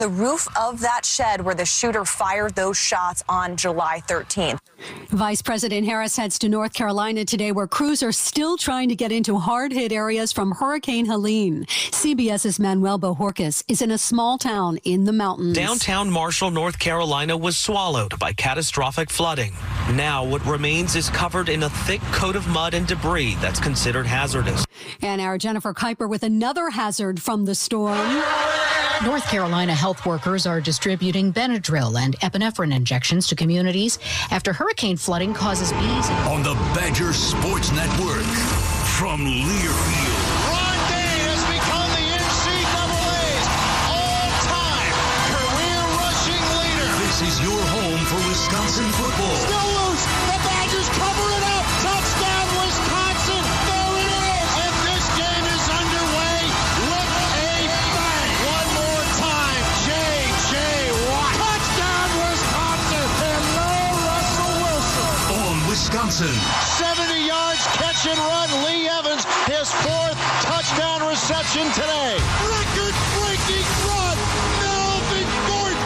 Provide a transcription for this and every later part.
the roof of that shed where the shooter fired those shots on July 13th. Vice President Harris heads to North Carolina today, where crews are still trying to get into hard-hit areas from Hurricane Helene. CBS's Manuel Bojorquez is in a small town in the mountains. Downtown Marshall, North Carolina was swallowed by catastrophic flooding. Now what remains is covered in a thick coat of mud and debris that's considered hazardous. And our Jennifer Kuiper with another hazard from the storm. North Carolina health workers are distributing Benadryl and epinephrine injections to communities after hurricane flooding causes bees. On the Badger Sports Network, from Learfield. Ron Day has become the NCAA's all-time career rushing leader. This is your home for Wisconsin football. Still loose. The Badgers cover it up. Touchdown, Wisconsin. There it is. And this game is underway with a bang. One more time. J.J. Watt. Touchdown, Wisconsin. Hello, Russell Wilson. On Wisconsin. 70 yards, catch and run. Lee Evans, his fourth touchdown reception today. Record-breaking run. Melvin Gordon,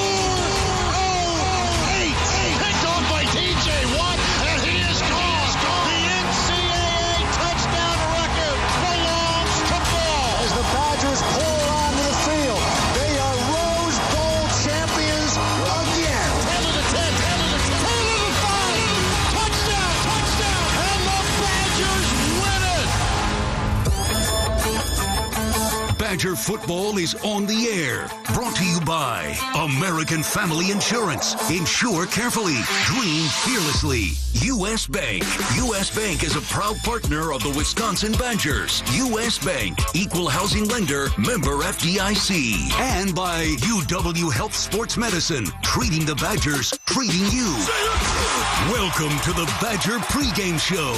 408. Picked off by T.J. Watt, and he is gone. The NCAA touchdown record belongs to Ball. As the Badgers pour onto the field, they are Rose Bowl champions again. 10 to the 10, 10 to the 10, 10 to the 5. Touchdown, touchdown, and the Badgers win it. Badger football is on the air. Brought to you by American Family Insurance. Insure carefully. Dream fearlessly. U.S. Bank. U.S. Bank is a proud partner of the Wisconsin Badgers. U.S. Bank. Equal housing lender. Member FDIC. And by UW Health Sports Medicine. Treating the Badgers. Treating you. Welcome to the Badger pregame show.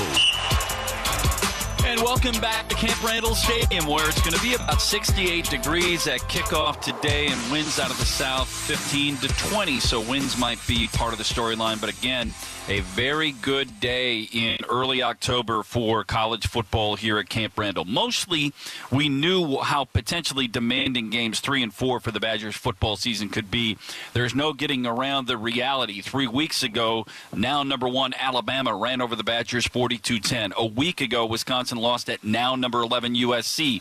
And welcome back to Camp Randall Stadium, where it's going to be about 68 degrees at kickoff today, and winds out of the south 15 to 20. So winds might be part of the storyline, but again, a very good day in early October for college football here at Camp Randall. Mostly, we knew how potentially demanding games 3 and 4 for the Badgers football season could be. There's no getting around the reality. 3 weeks ago, now number 1 Alabama ran over the Badgers 42-10. A week ago, Wisconsin lost at now number 11 USC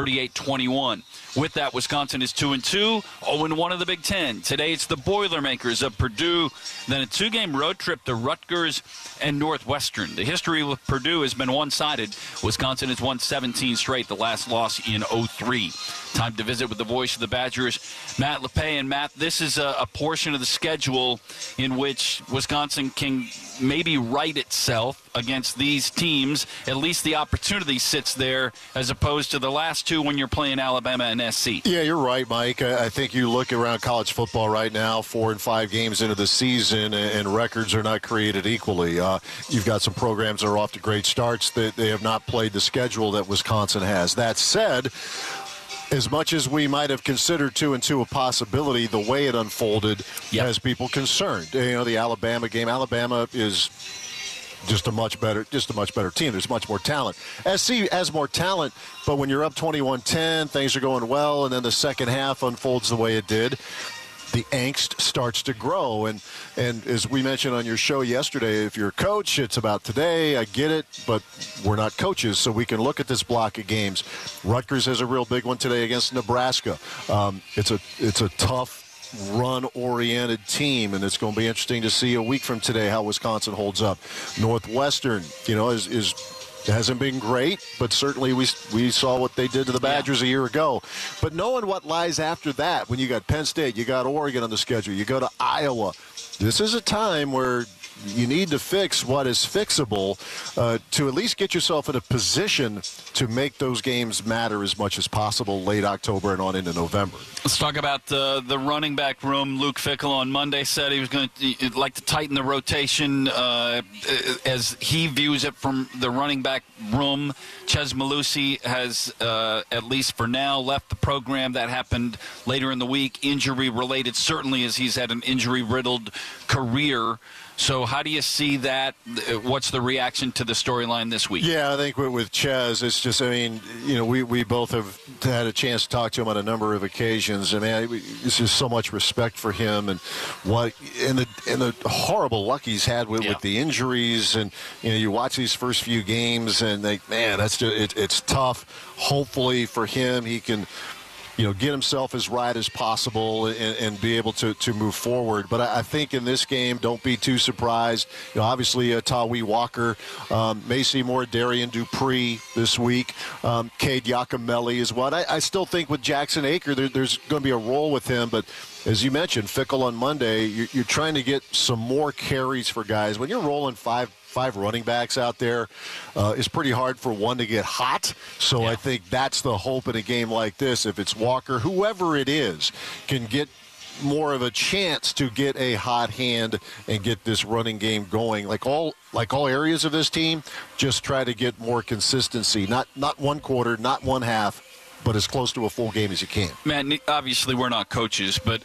38-21. With that, Wisconsin is 2-2, 0-1 in the Big Ten. Today, it's the Boilermakers of Purdue. Then a 2-game road trip to Rutgers and Northwestern. The history with Purdue has been one-sided. Wisconsin has won 17 straight, the last loss in 2003. Time to visit with the voice of the Badgers, Matt LePay. And Matt, this is a portion of the schedule in which Wisconsin can maybe right itself against these teams. At least the opportunity sits there, as opposed to the last two when you're playing Alabama and SC. Yeah, you're right, Mike. I think you look around college football right now, 4 and 5 games into the season, and records are not created equally. You've got some programs that are off to great starts that they have not played the schedule that Wisconsin has. That said, as much as we might have considered 2-2 a possibility, the way it unfolded has people concerned. You know, the Alabama game, Alabama is just a much better team. There's much more talent. SC has more talent, but when you're up 21-10, things are going well, and then the second half unfolds the way it did, the angst starts to grow. And as we mentioned on your show yesterday, if you're a coach, it's about today. I get it, but we're not coaches, so we can look at this block of games. Rutgers has a real big one today against Nebraska. It's a tough, run-oriented team, and it's going to be interesting to see a week from today how Wisconsin holds up. Northwestern, you know, hasn't been great, but certainly we saw what they did to the Badgers a year ago. But knowing what lies after that, when you got Penn State, you got Oregon on the schedule, you go to Iowa, this is a time where you need to fix what is fixable to at least get yourself in a position to make those games matter as much as possible late October and on into November. Let's talk about the running back room. Luke Fickell on Monday said he was going to like to tighten the rotation as he views it from the running back room. Chez Mellusi has, at least for now, left the program. That happened later in the week. Injury-related, certainly, as he's had an injury-riddled career. So how do you see that? What's the reaction to the storyline this week? Yeah, I think with Chez, it's just, I mean, you know, we both have had a chance to talk to him on a number of occasions, and man, it's just so much respect for him and the horrible luck he's had with the injuries, and you know, you watch these first few games and that's just it's tough. Hopefully for him, he can, you know, get himself as right as possible and be able to move forward. But I think in this game, don't be too surprised. You know, obviously, Tawee Walker may see more Darian Dupree this week. Cade Giacomelli as well. I still think with Jackson Aker, there's going to be a role with him. But as you mentioned, Fickell on Monday, you're trying to get some more carries for guys. When you're rolling five running backs out there, it's pretty hard for one to get hot. So I think that's the hope in a game like this. If it's Walker, whoever it is, can get more of a chance to get a hot hand and get this running game going. Like all areas of this team, just try to get more consistency. Not one quarter, not one half, but as close to a full game as you can. Man, obviously we're not coaches, but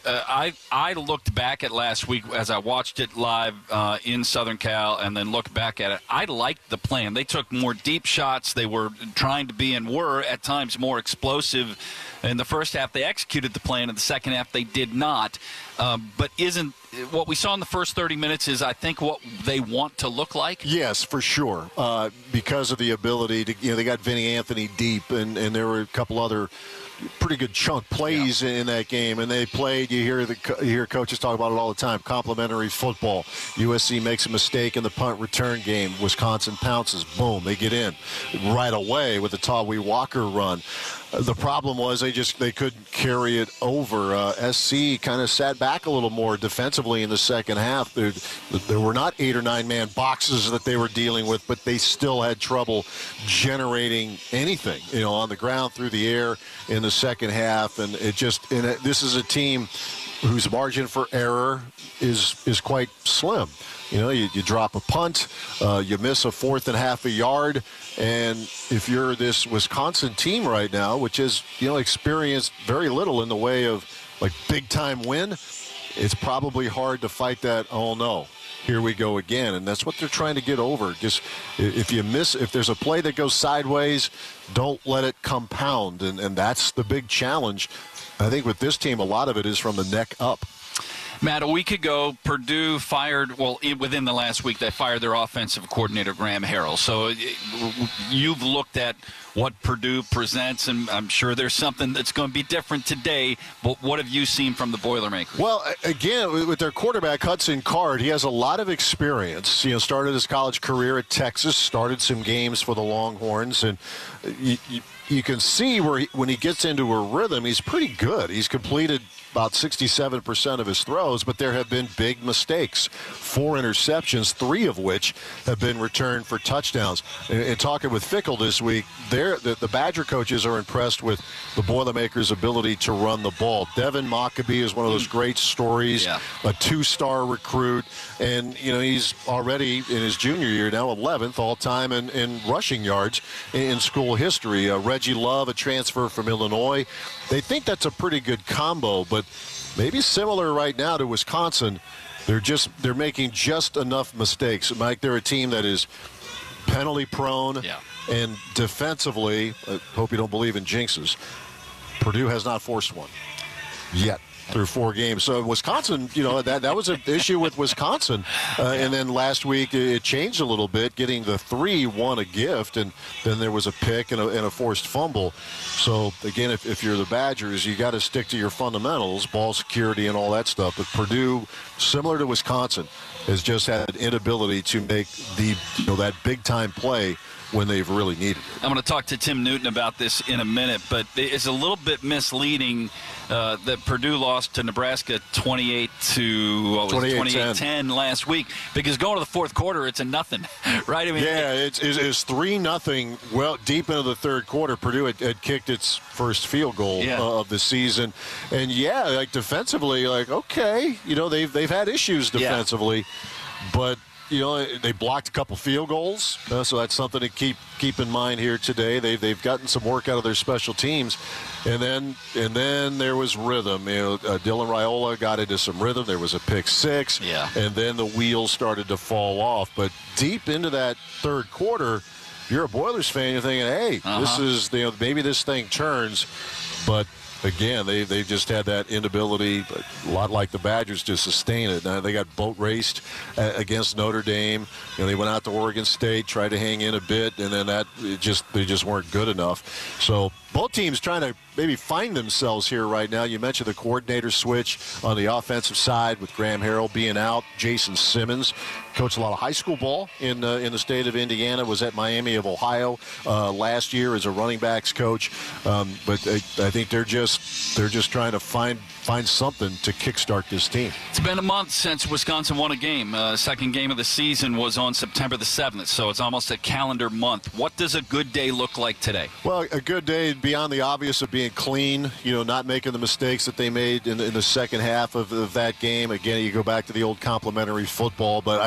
I looked back at last week as I watched it live in Southern Cal and then looked back at it. I liked the plan. They took more deep shots. They were trying to be and were at times more explosive. In the first half, they executed the plan. In the second half, they did not. But isn't what we saw in the first 30 minutes is, I think, what they want to look like? Yes, for sure. Because of the ability to, you know, they got Vinny Anthony deep, and there were a couple other pretty good chunk plays in that game, and they played. You hear coaches talk about it all the time. Complementary football. USC makes a mistake in the punt return game. Wisconsin pounces. Boom, they get in right away with the Tawee Walker run. The problem was they couldn't carry it over. SC kind of sat back a little more defensively in the second half. There were not 8 or 9 man boxes that they were dealing with, but they still had trouble generating anything, you know, on the ground, through the air in the second half. And this is a team whose margin for error is quite slim. You know, you drop a punt, you miss a 4th and half a yard, and if you're this Wisconsin team right now, which is, you know, experienced very little in the way of like big time win, it's probably hard to fight that. Oh no, here we go again, and that's what they're trying to get over. Just if there's a play that goes sideways, don't let it compound, and that's the big challenge. I think with this team, a lot of it is from the neck up. Matt, a week ago, Purdue within the last week, they fired their offensive coordinator, Graham Harrell. So you've looked at what Purdue presents, and I'm sure there's something that's going to be different today. But what have you seen from the Boilermakers? Well, again, with their quarterback, Hudson Card, he has a lot of experience. You know, started his college career at Texas, started some games for the Longhorns, and you can see when he gets into a rhythm, he's pretty good. He's completed about 67% of his throws, but there have been big mistakes. 4 interceptions, 3 of which have been returned for touchdowns. And talking with Fickell this week, the Badger coaches are impressed with the Boilermakers' ability to run the ball. Devin Mockabee is one of those great stories, a 2-star recruit, and you know, he's already in his junior year now 11th all-time in rushing yards in school history. Reggie Love, a transfer from Illinois. They think that's a pretty good combo, but maybe similar right now to Wisconsin. They're making just enough mistakes. Mike, they're a team that is penalty prone, and defensively, I hope you don't believe in jinxes, Purdue has not forced one yet through 4 games. So Wisconsin, you know, that was an issue with Wisconsin. And then last week it changed a little bit. Getting the 3 won a gift, and then there was a pick and a forced fumble. So, again, if you're the Badgers, you got to stick to your fundamentals, ball security and all that stuff. But Purdue, similar to Wisconsin, has just had an inability to make that big-time play when they've really needed it. I'm going to talk to Tim Newton about this in a minute, but it's a little bit misleading that Purdue lost to Nebraska 28-10 last week, because going to the fourth quarter, it's a nothing, right? I mean, it's 3-0. Well, deep into the third quarter, Purdue had kicked its first field goal of the season, and defensively, okay, you know, they've had issues defensively, but they blocked a couple field goals, so that's something to keep in mind here today. They've gotten some work out of their special teams, and then there was rhythm. Dylan Raiola got into some rhythm. There was a pick six, and then the wheels started to fall off. But deep into that third quarter, if you're a Boilers fan, you're thinking, hey, this is maybe this thing turns, but. Again, they just had that inability, but a lot like the Badgers, to sustain it. Now, they got boat raced against Notre Dame. They went out to Oregon State, tried to hang in a bit, and then they just weren't good enough. So both teams trying to maybe find themselves here right now. You mentioned the coordinator switch on the offensive side with Graham Harrell being out. Jason Simmons coached a lot of high school ball in the state of Indiana, was at Miami of Ohio last year as a running backs coach. But I think they're just trying to find something to kickstart this team. It's been a month since Wisconsin won a game. Second game of the season was on September the 7th, so it's almost a calendar month. What does a good day look like today? Well, a good day beyond the obvious of being clean, not making the mistakes that they made in the second half of that game. Again, you go back to the old complimentary football, but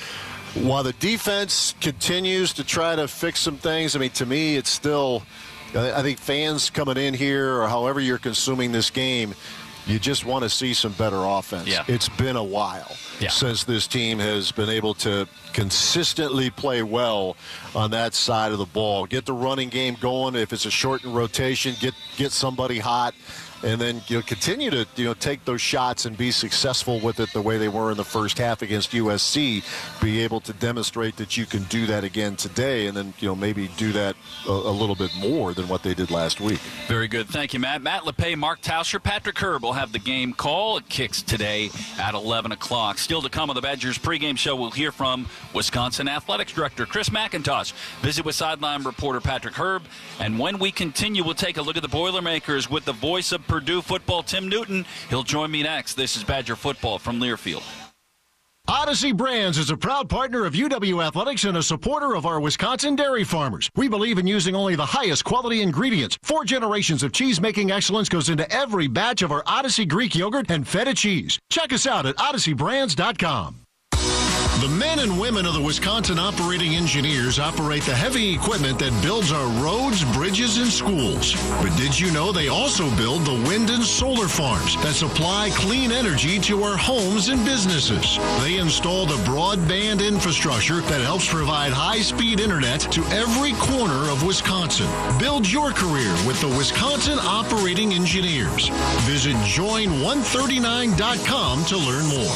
while the defense continues to try to fix some things, to me, it's still, I think fans coming in here or however you're consuming this game, you just want to see some better offense. Yeah. It's been a while since this team has been able to consistently play well on that side of the ball. Get the running game going. If it's a shortened rotation, get somebody hot. And then continue to take those shots and be successful with it the way they were in the first half against USC. Be able to demonstrate that you can do that again today, and then maybe do that a little bit more than what they did last week. Very good, thank you, Matt. Matt Lepay, Mark Tauscher, Patrick Herb will have the game call. It kicks today at 11 o'clock. Still to come on the Badgers pregame show, we'll hear from Wisconsin Athletics Director Chris McIntosh. Visit with sideline reporter Patrick Herb, and when we continue, we'll take a look at the Boilermakers with the voice of Purdue football, Tim Newton. He'll join me next. This is Badger Football from Learfield. Odyssey Brands is a proud partner of UW Athletics and a supporter of our Wisconsin dairy farmers. We believe in using only the highest quality ingredients. 4 generations of cheese-making excellence goes into every batch of our Odyssey Greek yogurt and feta cheese. Check us out at odysseybrands.com. The men and women of the Wisconsin Operating Engineers operate the heavy equipment that builds our roads, bridges, and schools. But did you know they also build the wind and solar farms that supply clean energy to our homes and businesses? They install the broadband infrastructure that helps provide high-speed internet to every corner of Wisconsin. Build your career with the Wisconsin Operating Engineers. Visit join139.com to learn more.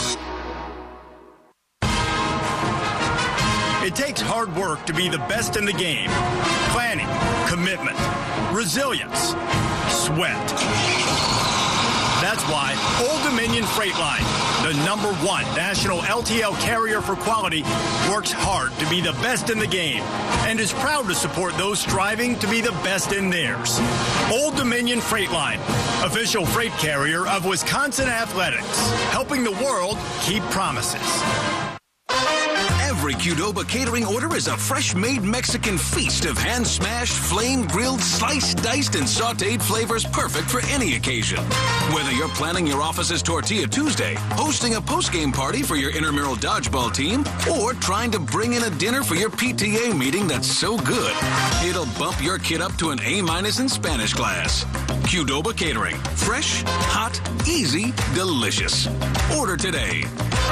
It takes hard work to be the best in the game. Planning, commitment, resilience, sweat. That's why Old Dominion Freight Line, the #1 national LTL carrier for quality, works hard to be the best in the game and is proud to support those striving to be the best in theirs. Old Dominion Freight Line, official freight carrier of Wisconsin Athletics, helping the world keep promises. Every Qdoba catering order is a fresh-made Mexican feast of hand-smashed, flame-grilled, sliced, diced, and sautéed flavors perfect for any occasion. Whether you're planning your office's Tortilla Tuesday, hosting a post-game party for your intramural dodgeball team, or trying to bring in a dinner for your PTA meeting that's so good, it'll bump your kid up to an A- in Spanish class. Qdoba Catering. Fresh, hot, easy, delicious. Order today.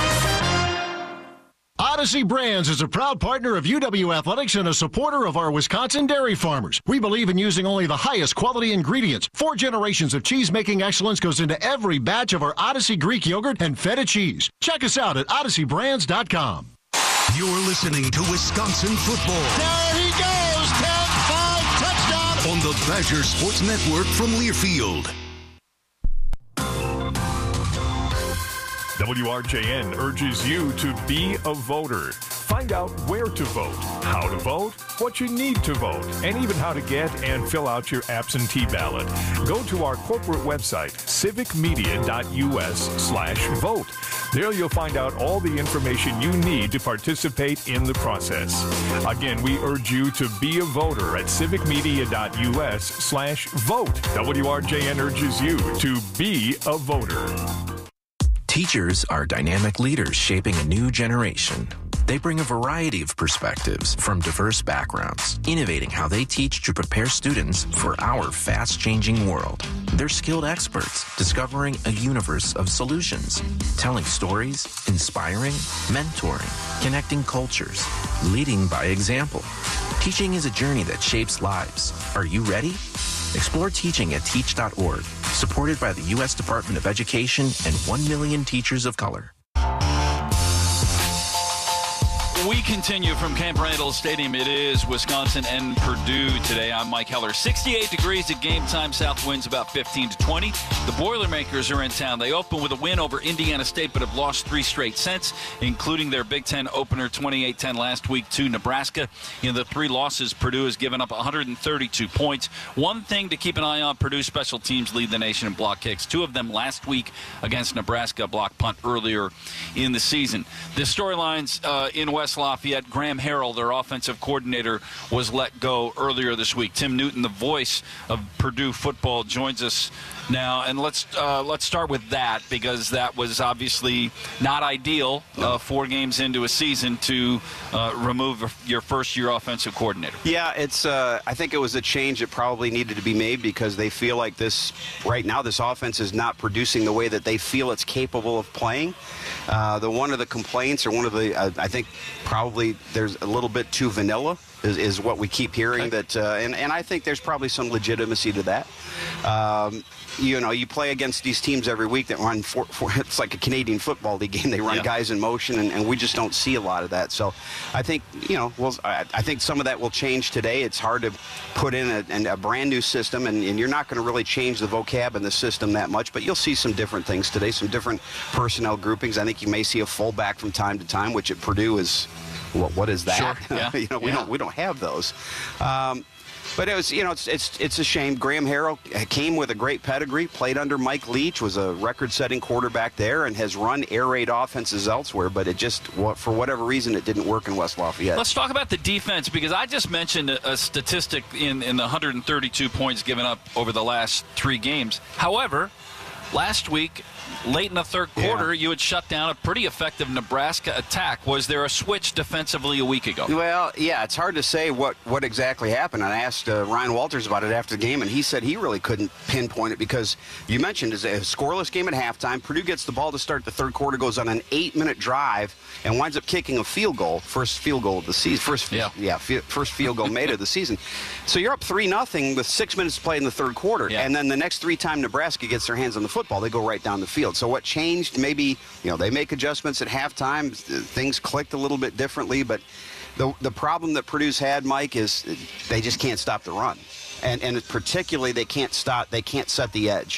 Odyssey Brands is a proud partner of UW Athletics and a supporter of our Wisconsin dairy farmers. We believe in using only the highest quality ingredients. 4 generations of cheese-making excellence goes into every batch of our Odyssey Greek yogurt and feta cheese. Check us out at odysseybrands.com. You're listening to Wisconsin football. There he goes, 10-5 touchdown. On the Badger Sports Network from Learfield. WRJN urges you to be a voter. Find out where to vote, how to vote, what you need to vote, and even how to get and fill out your absentee ballot. Go to our corporate website, civicmedia.us/vote. There you'll find out all the information you need to participate in the process. Again, we urge you to be a voter at civicmedia.us/vote. WRJN urges you to be a voter. Teachers are dynamic leaders shaping a new generation. They bring a variety of perspectives from diverse backgrounds, innovating how they teach to prepare students for our fast-changing world. They're skilled experts, discovering a universe of solutions, telling stories, inspiring, mentoring, connecting cultures, leading by example. Teaching is a journey that shapes lives. Are you ready? Explore teaching at teach.org, supported by the U.S. Department of Education and 1 million teachers of color. We continue from Camp Randall Stadium. It is Wisconsin and Purdue today. I'm Mike Heller. 68 degrees at game time. South winds about 15 to 20. The Boilermakers are in town. They open with a win over Indiana State, but have lost 3 straight since, including their Big Ten opener 28-10 last week to Nebraska. In the 3 losses, Purdue has given up 132 points. One thing to keep an eye on, Purdue special teams lead the nation in block kicks. 2 of them last week against Nebraska, block punt earlier in the season. The storylines in West Lafayette, Graham Harrell, their offensive coordinator, was let go earlier this week. Tim Newton, the voice of Purdue football, joins us now, and let's start with that, because that was obviously not ideal 4 games into a season to remove your first-year offensive coordinator. Yeah, it's. I think it was a change that probably needed to be made because they feel like right now this offense is not producing the way that they feel it's capable of playing. One of the complaints, or one of the, I think probably there's a little bit too vanilla is what we keep hearing. Okay. And I think there's probably some legitimacy to that. You play against these teams every week that run it's like a Canadian Football League game. They run guys in motion, and we just don't see a lot of that. So I think, I think some of that will change today. It's hard to put in a brand new system, and you're not going to really change the vocab in the system that much, but you'll see some different things today, some different personnel groupings. I think you may see a fullback from time to time, which at Purdue is, what is that? Sure. Yeah. We don't have those. But it was, it's a shame. Graham Harrell came with a great pedigree, played under Mike Leach, was a record-setting quarterback there, and has run air raid offenses elsewhere. But it just, for whatever reason, it didn't work in West Lafayette. Let's talk about the defense, because I just mentioned a statistic in the 132 points given up over the last 3 games. However, last week, late in the third quarter, you had shut down a pretty effective Nebraska attack. Was there a switch defensively a week ago? Well, yeah, it's hard to say what exactly happened. I asked Ryan Walters about it after the game, and he said he really couldn't pinpoint it because you mentioned it's a scoreless game at halftime. Purdue gets the ball to start the third quarter, goes on an 8-minute drive, and winds up kicking a field goal, first field goal of the season. First field goal made of the season. So you're up 3-0 with 6 minutes to play in the third quarter, and then the next 3 times Nebraska gets their hands on the football, they go right down the field. So what changed? Maybe they make adjustments at halftime. Things clicked a little bit differently, but the problem that Purdue's had, Mike, is they just can't stop the run, and particularly they can't set the edge.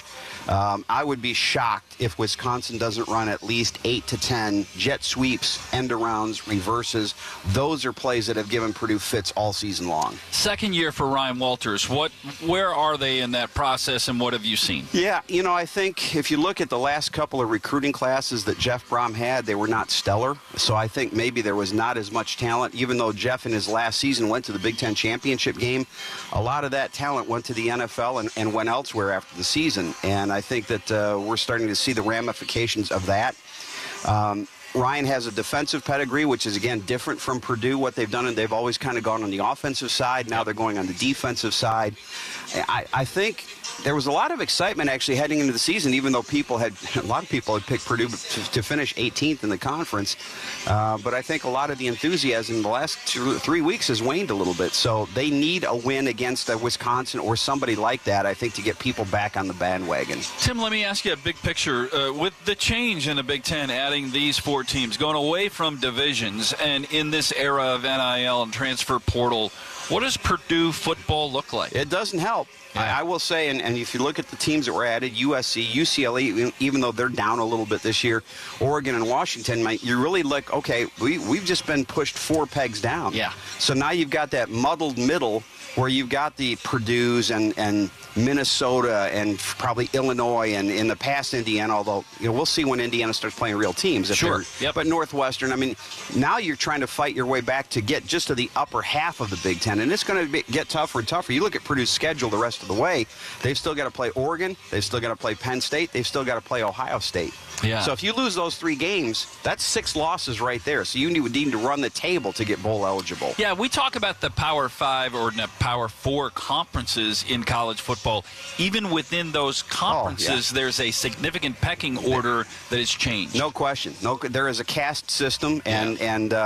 I would be shocked if Wisconsin doesn't run at least 8 to 10 jet sweeps, end-arounds, reverses. Those are plays that have given Purdue fits all season long. Second year for Ryan Walters. Where are they in that process, and what have you seen? Yeah, I think if you look at the last couple of recruiting classes that Jeff Brom had, they were not stellar. So I think maybe there was not as much talent, even though Jeff in his last season went to the Big Ten championship game. A lot of that talent went to the NFL and went elsewhere after the season. And I think that we're starting to see the ramifications of that. Ryan has a defensive pedigree, which is, again, different from Purdue, what they've done, and they've always kind of gone on the offensive side. Now they're going on the defensive side. I think there was a lot of excitement actually heading into the season, even though a lot of people had picked Purdue to finish 18th in the conference. But I think a lot of the enthusiasm in the last 3 weeks has waned a little bit. So they need a win against Wisconsin or somebody like that, I think, to get people back on the bandwagon. Tim, let me ask you a big picture. With the change in the Big Ten, adding these 4 teams, going away from divisions, and in this era of NIL and transfer portal, what does Purdue football look like? It doesn't help. Yeah. I will say, and if you look at the teams that were added, USC, UCLA, even though they're down a little bit this year, Oregon and Washington, you really look, okay, we've just been pushed 4 pegs down. Yeah. So now you've got that muddled middle where you've got the Purdue's and Minnesota and probably Illinois and in the past Indiana, although we'll see when Indiana starts playing real teams. Sure. Yep. But Northwestern, I mean, now you're trying to fight your way back to get just to the upper half of the Big Ten, and it's going to get tougher and tougher. You look at Purdue's schedule the rest of the way, they've still got to play Oregon, they've still got to play Penn State, they've still got to play Ohio State. Yeah. So if you lose those 3 games, that's 6 losses right there. So you would need to run the table to get bowl eligible. Yeah, we talk about the Power 5 or Power 4 conferences in college football. Even within those conferences, there's a significant pecking order that has changed. No question. There is a caste system, and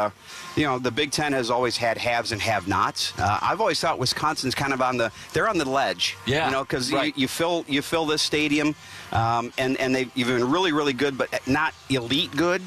the Big Ten has always had haves and have-nots. I've always thought Wisconsin's kind of on the ledge. Yeah. Because right. you fill this stadium, and you've been really, really good, but not elite good.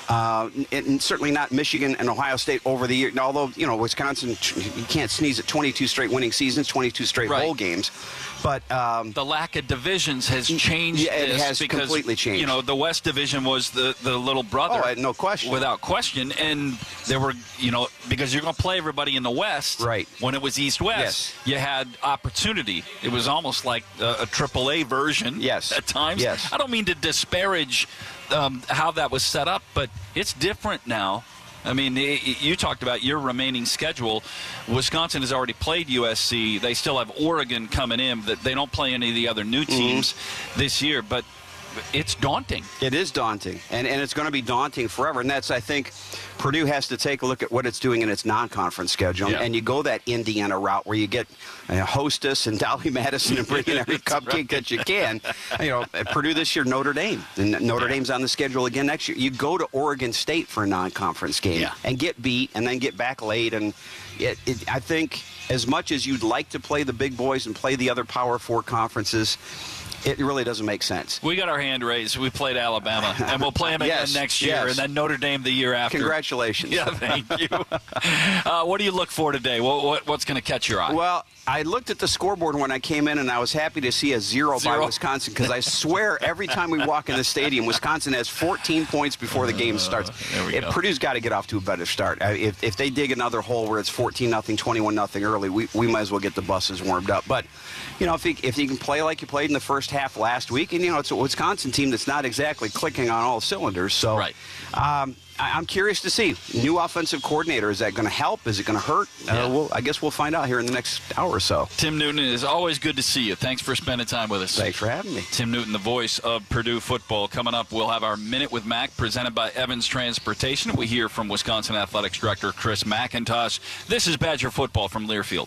And certainly not Michigan and Ohio State over the year. Although, Wisconsin, you can't sneeze at 22 straight winning seasons, 22 straight bowl games. But the lack of divisions has changed. Yeah, it has because, completely changed. The West Division was the little brother. Oh, no question. Without question. And there were, because you're going to play everybody in the West. Right. When it was East-West, you had opportunity. It was almost like a AAA version at times. Yes. I don't mean to disparage how that was set up, but it's different now. I mean, you talked about your remaining schedule. Wisconsin has already played USC. They still have Oregon coming in. They don't play any of the other new teams this year, but it's daunting. It is daunting, and it's going to be daunting forever. And that's, I think, Purdue has to take a look at what it's doing in its non-conference schedule, and you go that Indiana route where you get Hostess and Dolly Madison and bring in every cupcake that you can. Purdue this year, Notre Dame, and Notre Dame's on the schedule again next year. You go to Oregon State for a non-conference game and get beat, and then get back late. And I think as much as you'd like to play the big boys and play the other Power 4 conferences, it really doesn't make sense. We got our hand raised. We played Alabama, and we'll play them again next year, and then Notre Dame the year after. Congratulations. Yeah, thank you. What do you look for today? What's going to catch your eye? Well, I looked at the scoreboard when I came in, and I was happy to see a 0 by Wisconsin, because I swear every time we walk in the stadium, Wisconsin has 14 points before the game starts. Purdue's got to get off to a better start. If they dig another hole where it's 14-0, 21-0 early, we might as well get the buses warmed up. But, if you can play like you played in the first half last week, and, it's a Wisconsin team that's not exactly clicking on all cylinders. So I'm curious to see. New offensive coordinator, is that going to help? Is it going to hurt? I guess we'll find out here in the next hour or so. Tim Newton, it is always good to see you. Thanks for spending time with us. Thanks for having me. Tim Newton, the voice of Purdue football. Coming up, we'll have our Minute with Mac presented by Evans Transportation. We hear from Wisconsin Athletics Director Chris McIntosh. This is Badger football from Learfield.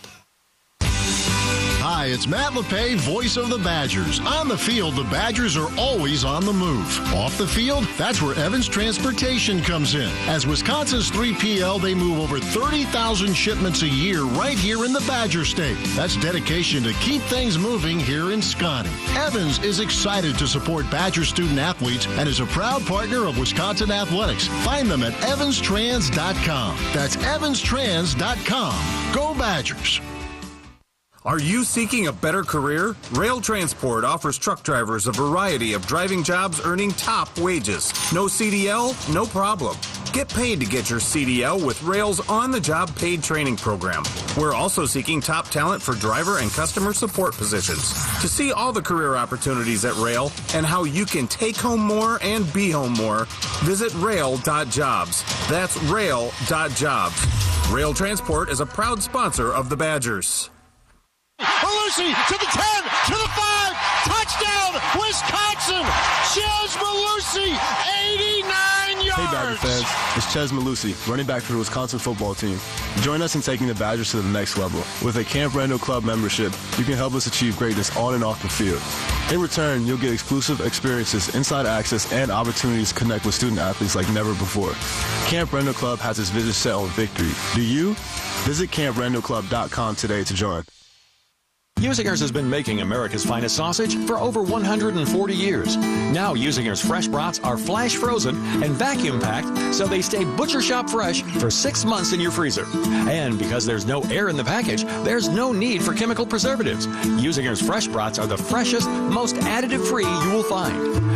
Hi, it's Matt LePay, voice of the Badgers. On the field, the Badgers are always on the move. Off the field, that's where Evans Transportation comes in. As Wisconsin's 3PL, they move over 30,000 shipments a year right here in the Badger State. That's dedication to keep things moving here in Scotty. Evans is excited to support Badger student athletes and is a proud partner of Wisconsin Athletics. Find them at evanstrans.com. That's evanstrans.com. Go Badgers. Are you seeking a better career? Rail Transport offers truck drivers a variety of driving jobs earning top wages. No CDL? No problem. Get paid to get your CDL with Rail's on-the-job paid training program. We're also seeking top talent for driver and customer support positions. To see all the career opportunities at Rail and how you can take home more and be home more, visit rail.jobs. That's rail.jobs. Rail Transport is a proud sponsor of the Badgers. Malusi to the 10, to the 5, touchdown, Wisconsin! Ches Malusi, 89 yards! Hey Badger fans, it's Ches Malusi, running back for the Wisconsin football team. Join us in taking the Badgers to the next level. With a Camp Randall Club membership, you can help us achieve greatness on and off the field. In return, you'll get exclusive experiences, inside access, and opportunities to connect with student athletes like never before. Camp Randall Club has its vision set on victory. Do you? Visit camprandallclub.com today to join. Usingers has been making America's finest sausage for over 140 years. Now Usingers fresh brats are flash frozen and vacuum packed so they stay butcher shop fresh for 6 months in your freezer. And because there's no air in the package, there's no need for chemical preservatives. Usingers fresh brats are the freshest, most additive-free you will find.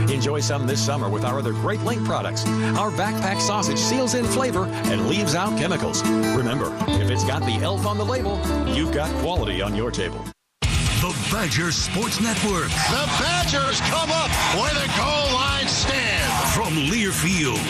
Enjoy some this summer with our other great Link products. Our backpack sausage seals in flavor and leaves out chemicals. Remember, if it's got the elf on the label, you've got quality on your table. The Badger Sports Network. The Badgers come up where the goal line stands. From Learfield.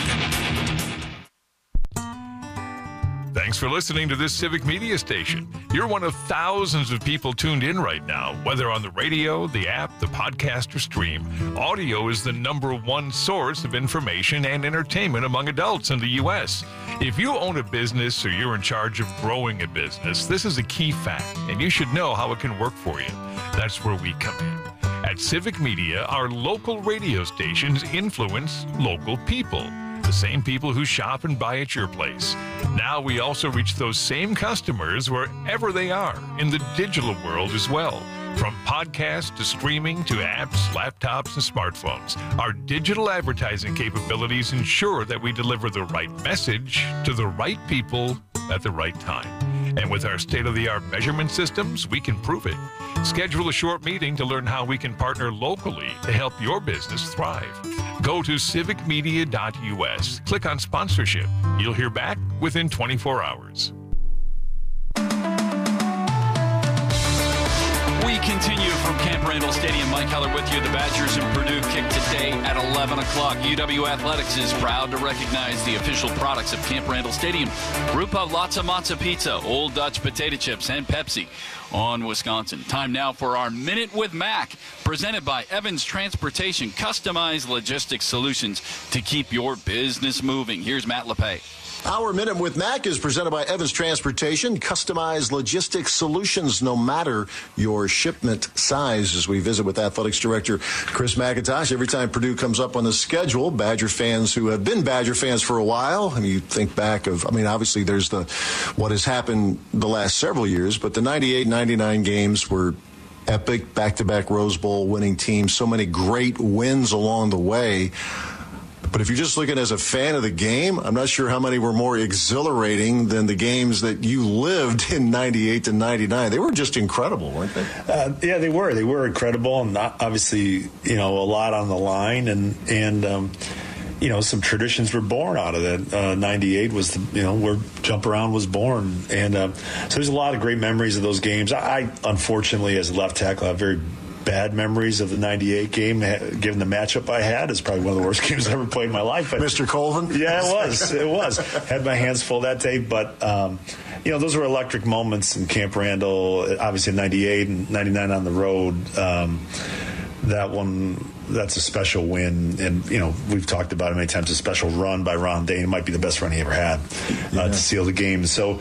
Thanks for listening to this Civic Media station. You're one of thousands of people tuned in right now, whether on the radio, the app, the podcast, or stream. Audio is the #1 source of information and entertainment among adults in the U.S. If you own a business or you're in charge of growing a business, this is a key fact, and you should know how it can work for you. That's where we come in. At Civic Media, our local radio stations influence local people. The same people who shop and buy at your place. Now we also reach those same customers wherever they are in the digital world as well. From podcasts to streaming to apps, laptops, and smartphones, our digital advertising capabilities ensure that we deliver the right message to the right people at the right time. And with our state-of-the-art measurement systems, we can prove it. Schedule a short meeting to learn how we can partner locally to help your business thrive. Go to civicmedia.us. Click on sponsorship. You'll hear back within 24 hours. We continue from Camp Randall Stadium. Mike Heller with you. The Badgers and Purdue kick today at 11 o'clock. UW Athletics is proud to recognize the official products of Camp Randall Stadium. Rupa Latza Matza Pizza, Old Dutch Potato Chips, and Pepsi on Wisconsin. Time now for our Minute with Mac, presented by Evans Transportation, customized logistics solutions to keep your business moving. Here's Matt LePay. Our Minute with Mac is presented by Evans Transportation, customized logistics solutions no matter your shipment size. As we visit with Athletics Director Chris McIntosh, every time Purdue comes up on the schedule, Badger fans who have been Badger fans for a while, and you think back of, obviously there's what has happened the last several years, but the 98-99 games were epic, back-to-back Rose Bowl winning teams, so many great wins along the way. But if you're just looking as a fan of the game, I'm not sure how many were more exhilarating than the games that you lived in 98 to 99. They were just incredible, weren't they? Yeah, they were. They were incredible, and obviously, a lot on the line, and some traditions were born out of that. 98 was, where Jump Around was born, and so there's a lot of great memories of those games. I unfortunately, as a left tackle, have very bad memories of the 98 game, given the matchup I had. It's probably one of the worst games I ever played in my life. But, Mr. Colvin? Yeah, it was. Had my hands full that day. But, those were electric moments in Camp Randall, obviously in 98 and 99 on the road. That one, that's a special win. And, we've talked about it many times, a special run by Ron Dayne. It might be the best run he ever had to seal the game. So,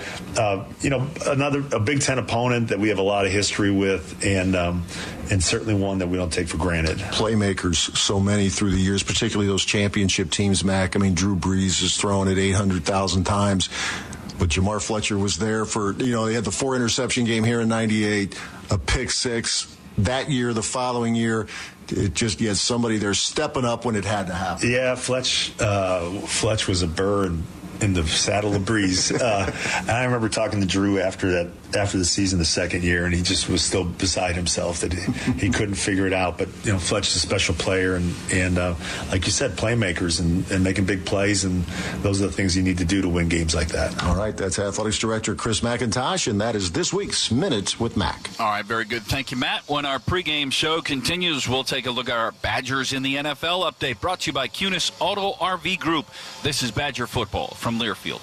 a Big Ten opponent that we have a lot of history with, and certainly one that we don't take for granted. Playmakers, so many through the years, particularly those championship teams, Mac. Drew Brees has thrown it 800,000 times. But Jamar Fletcher was there for, they had the 4-interception game here in 98, a pick six. That year, the following year, you had somebody there stepping up when it had to happen. Yeah, Fletch was a bird in the saddle of Breeze. And I remember talking to Drew after the season, the second year, and he just was still beside himself that he couldn't figure it out. But Fletch's a special player, and like you said, playmakers and making big plays, and those are the things you need to do to win games like that. All right, that's Athletics Director Chris McIntosh, and that is this week's Minute with Mac. All right, very good. Thank you, Matt. When our pregame show continues, we'll take a look at our Badgers in the NFL update, brought to you by Kunis Auto RV Group. This is Badger football from Learfield.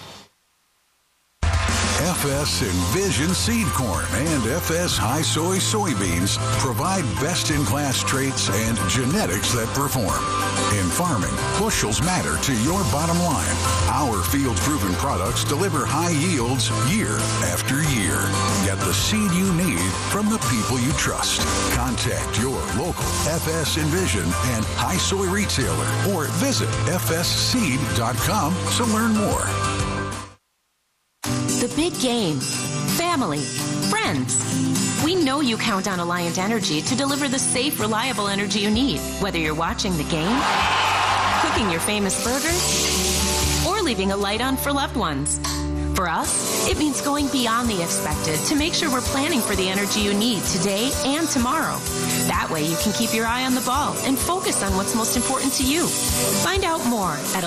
FS Envision Seed Corn and FS High Soy Soybeans provide best-in-class traits and genetics that perform. In farming, bushels matter to your bottom line. Our field-proven products deliver high yields year after year. Get the seed you need from the people you trust. Contact your local FS Envision and High Soy retailer or visit fsseed.com to learn more. The big game, family, friends. We know you count on Alliant Energy to deliver the safe, reliable energy you need, whether you're watching the game, cooking your famous burgers, or leaving a light on for loved ones. For us, it means going beyond the expected to make sure we're planning for the energy you need today and tomorrow. That way you can keep your eye on the ball and focus on what's most important to you. Find out more at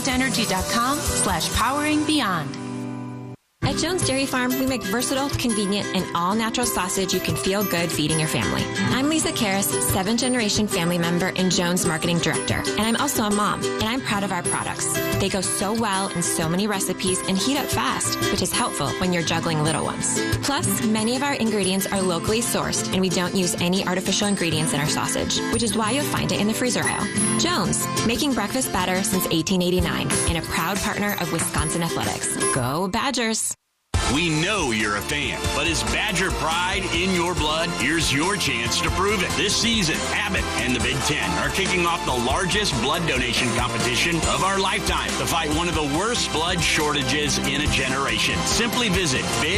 AlliantEnergy.com/poweringbeyond. At Jones Dairy Farm, we make versatile, convenient, and all-natural sausage you can feel good feeding your family. I'm Lisa Karras, 7th-generation family member and Jones Marketing Director, and I'm also a mom, and I'm proud of our products. They go so well in so many recipes and heat up fast, which is helpful when you're juggling little ones. Plus, many of our ingredients are locally sourced, and we don't use any artificial ingredients in our sausage, which is why you'll find it in the freezer aisle. Jones, making breakfast better since 1889, and a proud partner of Wisconsin Athletics. Go Badgers! We know you're a fan, but is Badger pride in your blood? Here's your chance to prove it. This season, Abbott and the Big Ten are kicking off the largest blood donation competition of our lifetime to fight one of the worst blood shortages in a generation. Simply visit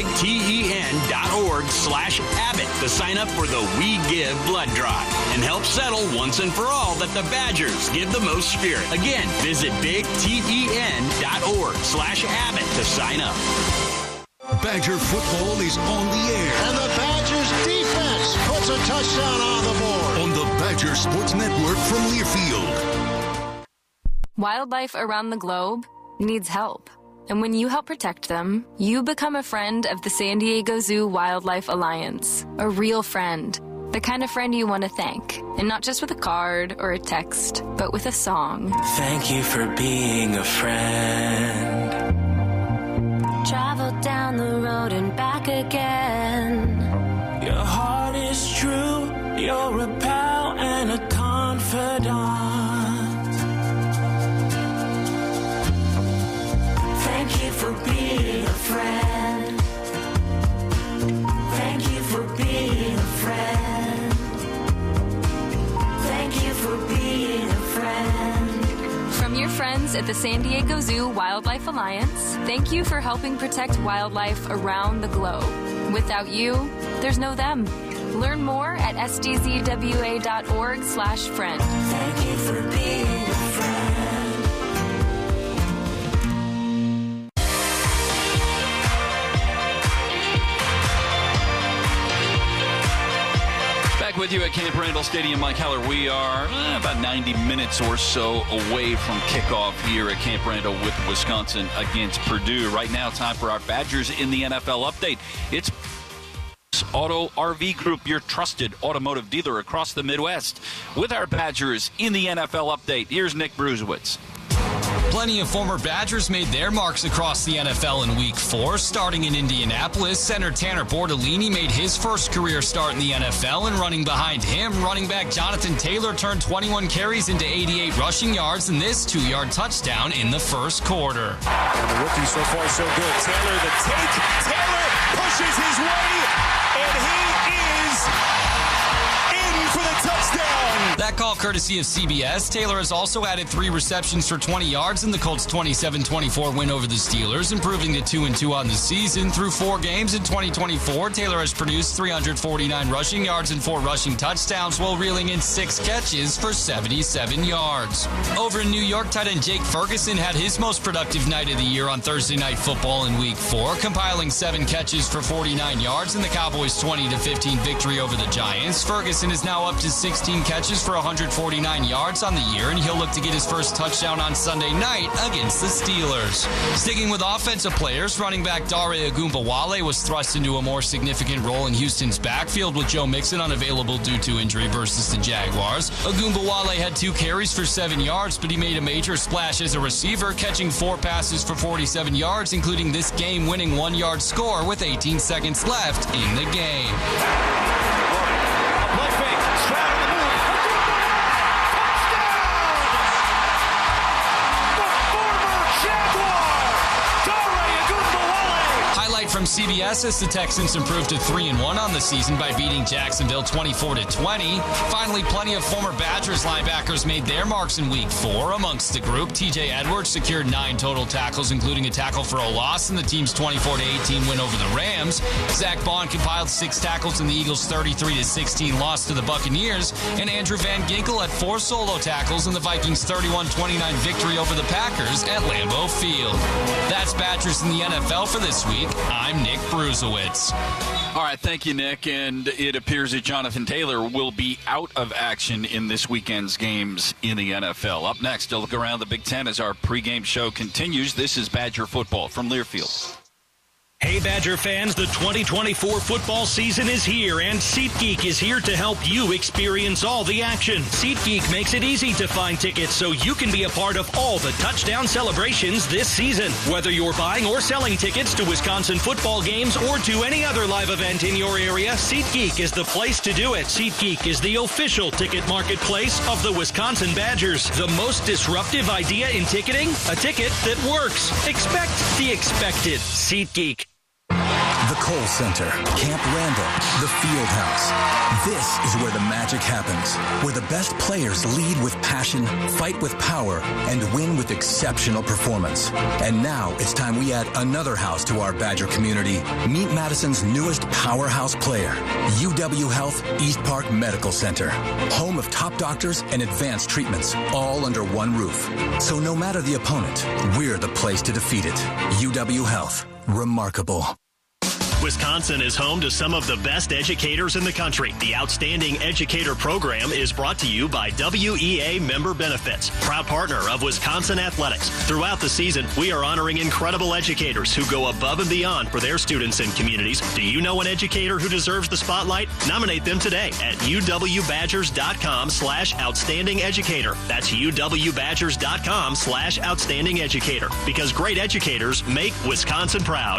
bigten.org/Abbott to sign up for the We Give blood drive and help settle once and for all that the Badgers give the most spirit. Again, visit bigten.org/Abbott to sign up. Badger football is on the air. And the Badgers defense puts a touchdown on the board. On the Badger Sports Network from Learfield. Wildlife around the globe needs help. And when you help protect them, you become a friend of the San Diego Zoo Wildlife Alliance. A real friend. The kind of friend you want to thank. And not just with a card or a text, but with a song. Thank you for being a friend. Travel down the road and back again. Your heart is true. You're a pal and a confidant. Thank you for being a friend. Thank you for being a friend. Thank you for being a friend. From your friends at the San Diego Zoo Wildlife Alliance, thank you for helping protect wildlife around the globe. Without you, there's no them. Learn more at sdzwa.org/friend. Thank you for being a friend. Back with you at Camp Randall Stadium, Mike Heller. We are about 90 minutes or so away from kickoff here at Camp Randall with Wisconsin against Purdue. Right now, time for our Badgers in the NFL update. It's Auto RV Group, your trusted automotive dealer across the Midwest. With our Badgers in the NFL update, here's Nick Brusewitz. Plenty of former Badgers made their marks across the NFL in Week 4. Starting in Indianapolis, center Tanner Bordellini made his first career start in the NFL, and running behind him, running back Jonathan Taylor turned 21 carries into 88 rushing yards in this 2-yard touchdown in the first quarter. And the rookie so far so good. Taylor the take. Taylor pushes his way, and he is in for the touchdown. That call courtesy of CBS. Taylor has also added 3 receptions for 20 yards in the Colts' 27-24 win over the Steelers, improving to 2-2 on the season. Through 4 games in 2024, Taylor has produced 349 rushing yards and 4 rushing touchdowns while reeling in 6 catches for 77 yards. Over in New York, tight end Jake Ferguson had his most productive night of the year on Thursday Night Football in Week 4, compiling 7 catches for 49 yards in the Cowboys' 20-15 victory over the Giants. Ferguson is now up to 16 catches for 149 yards on the year, and he'll look to get his first touchdown on Sunday night against the Steelers. Sticking with offensive players, running back Dare Ogunbowale was thrust into a more significant role in Houston's backfield with Joe Mixon unavailable due to injury versus the Jaguars. Ogunbowale had 2 carries for 7 yards, but he made a major splash as a receiver, catching 4 passes for 47 yards, including this game-winning 1-yard score with 18 seconds left in the game. Play fake. Stroud on the move. Highlight from CBS as the Texans improved to 3-1 on the season by beating Jacksonville 24-20. Finally, plenty of former Badgers linebackers made their marks in Week 4. Amongst the group, TJ Edwards secured 9 total tackles, including a tackle for a loss in the team's 24-18 win over the Rams. Zach Bond compiled 6 tackles in the Eagles' 33-16 loss to the Buccaneers, and Andrew Van Ginkel had 4 solo tackles in the Vikings' 31-29 victory over the Packers at Lambeau Field. That's Badgers in the NFL for this week. I'm I'm Nick Brusewitz. All right, thank you, Nick. And it appears that Jonathan Taylor will be out of action in this weekend's games in the NFL. Up next, a look around the Big Ten as our pregame show continues. This is Badger Football from Learfield. Hey, Badger fans, the 2024 football season is here, and SeatGeek is here to help you experience all the action. SeatGeek makes it easy to find tickets so you can be a part of all the touchdown celebrations this season. Whether you're buying or selling tickets to Wisconsin football games or to any other live event in your area, SeatGeek is the place to do it. SeatGeek is the official ticket marketplace of the Wisconsin Badgers. The most disruptive idea in ticketing? A ticket that works. Expect the expected. SeatGeek. The Kohl Center, Camp Randall, the Field House. This is where the magic happens, where the best players lead with passion, fight with power, and win with exceptional performance. And now it's time we add another house to our Badger community. Meet Madison's newest powerhouse player, UW Health East Park Medical Center, home of top doctors and advanced treatments, all under one roof. So no matter the opponent, we're the place to defeat it. UW Health. Remarkable. Wisconsin is home to some of the best educators in the country. The Outstanding Educator Program is brought to you by WEA Member Benefits, proud partner of Wisconsin Athletics. Throughout the season, we are honoring incredible educators who go above and beyond for their students and communities. Do you know an educator who deserves the spotlight? Nominate them today at uwbadgers.com/outstanding educator. That's uwbadgers.com/outstanding educator. Because great educators make Wisconsin proud.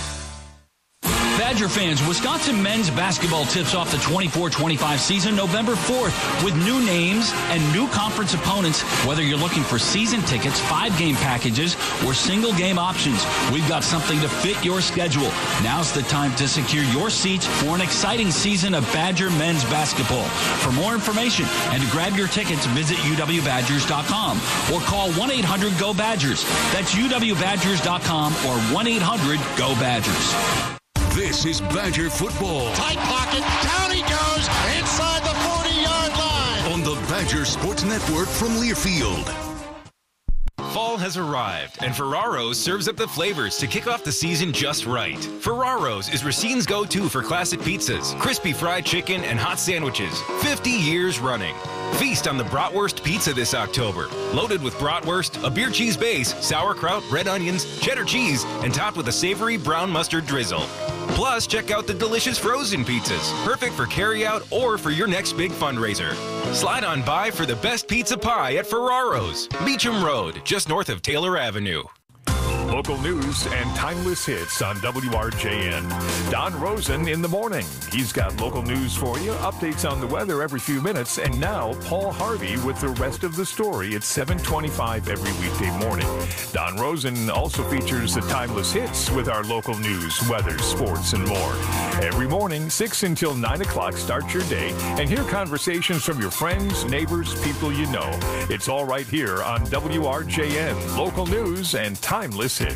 Badger fans, Wisconsin men's basketball tips off the 24-25 season November 4th with new names and new conference opponents. Whether you're looking for season tickets, 5-game packages, or single-game options, we've got something to fit your schedule. Now's the time to secure your seats for an exciting season of Badger men's basketball. For more information and to grab your tickets, visit uwbadgers.com or call 1-800-GO-BADGERS. That's uwbadgers.com or 1-800-GO-BADGERS. This is Badger Football. Tight pocket, down he goes, inside the 40-yard line. On the Badger Sports Network from Learfield. Fall has arrived, and Ferraro's serves up the flavors to kick off the season just right. Ferraro's is Racine's go-to for classic pizzas, crispy fried chicken, and hot sandwiches, 50 years running. Feast on the Bratwurst Pizza this October. Loaded with bratwurst, a beer cheese base, sauerkraut, red onions, cheddar cheese, and topped with a savory brown mustard drizzle. Plus, check out the delicious frozen pizzas, perfect for carryout or for your next big fundraiser. Slide on by for the best pizza pie at Ferraro's, Beecham Road, just north of Taylor Avenue. Local news and timeless hits on WRJN. Don Rosen in the morning. He's got local news for you, updates on the weather every few minutes, and now Paul Harvey with the rest of the story at 7:25 every weekday morning. Don Rosen also features the timeless hits with our local news, weather, sports, and more. Every morning, 6 until 9 o'clock, start your day and hear conversations from your friends, neighbors, people you know. It's all right here on WRJN. Local news and timeless hits.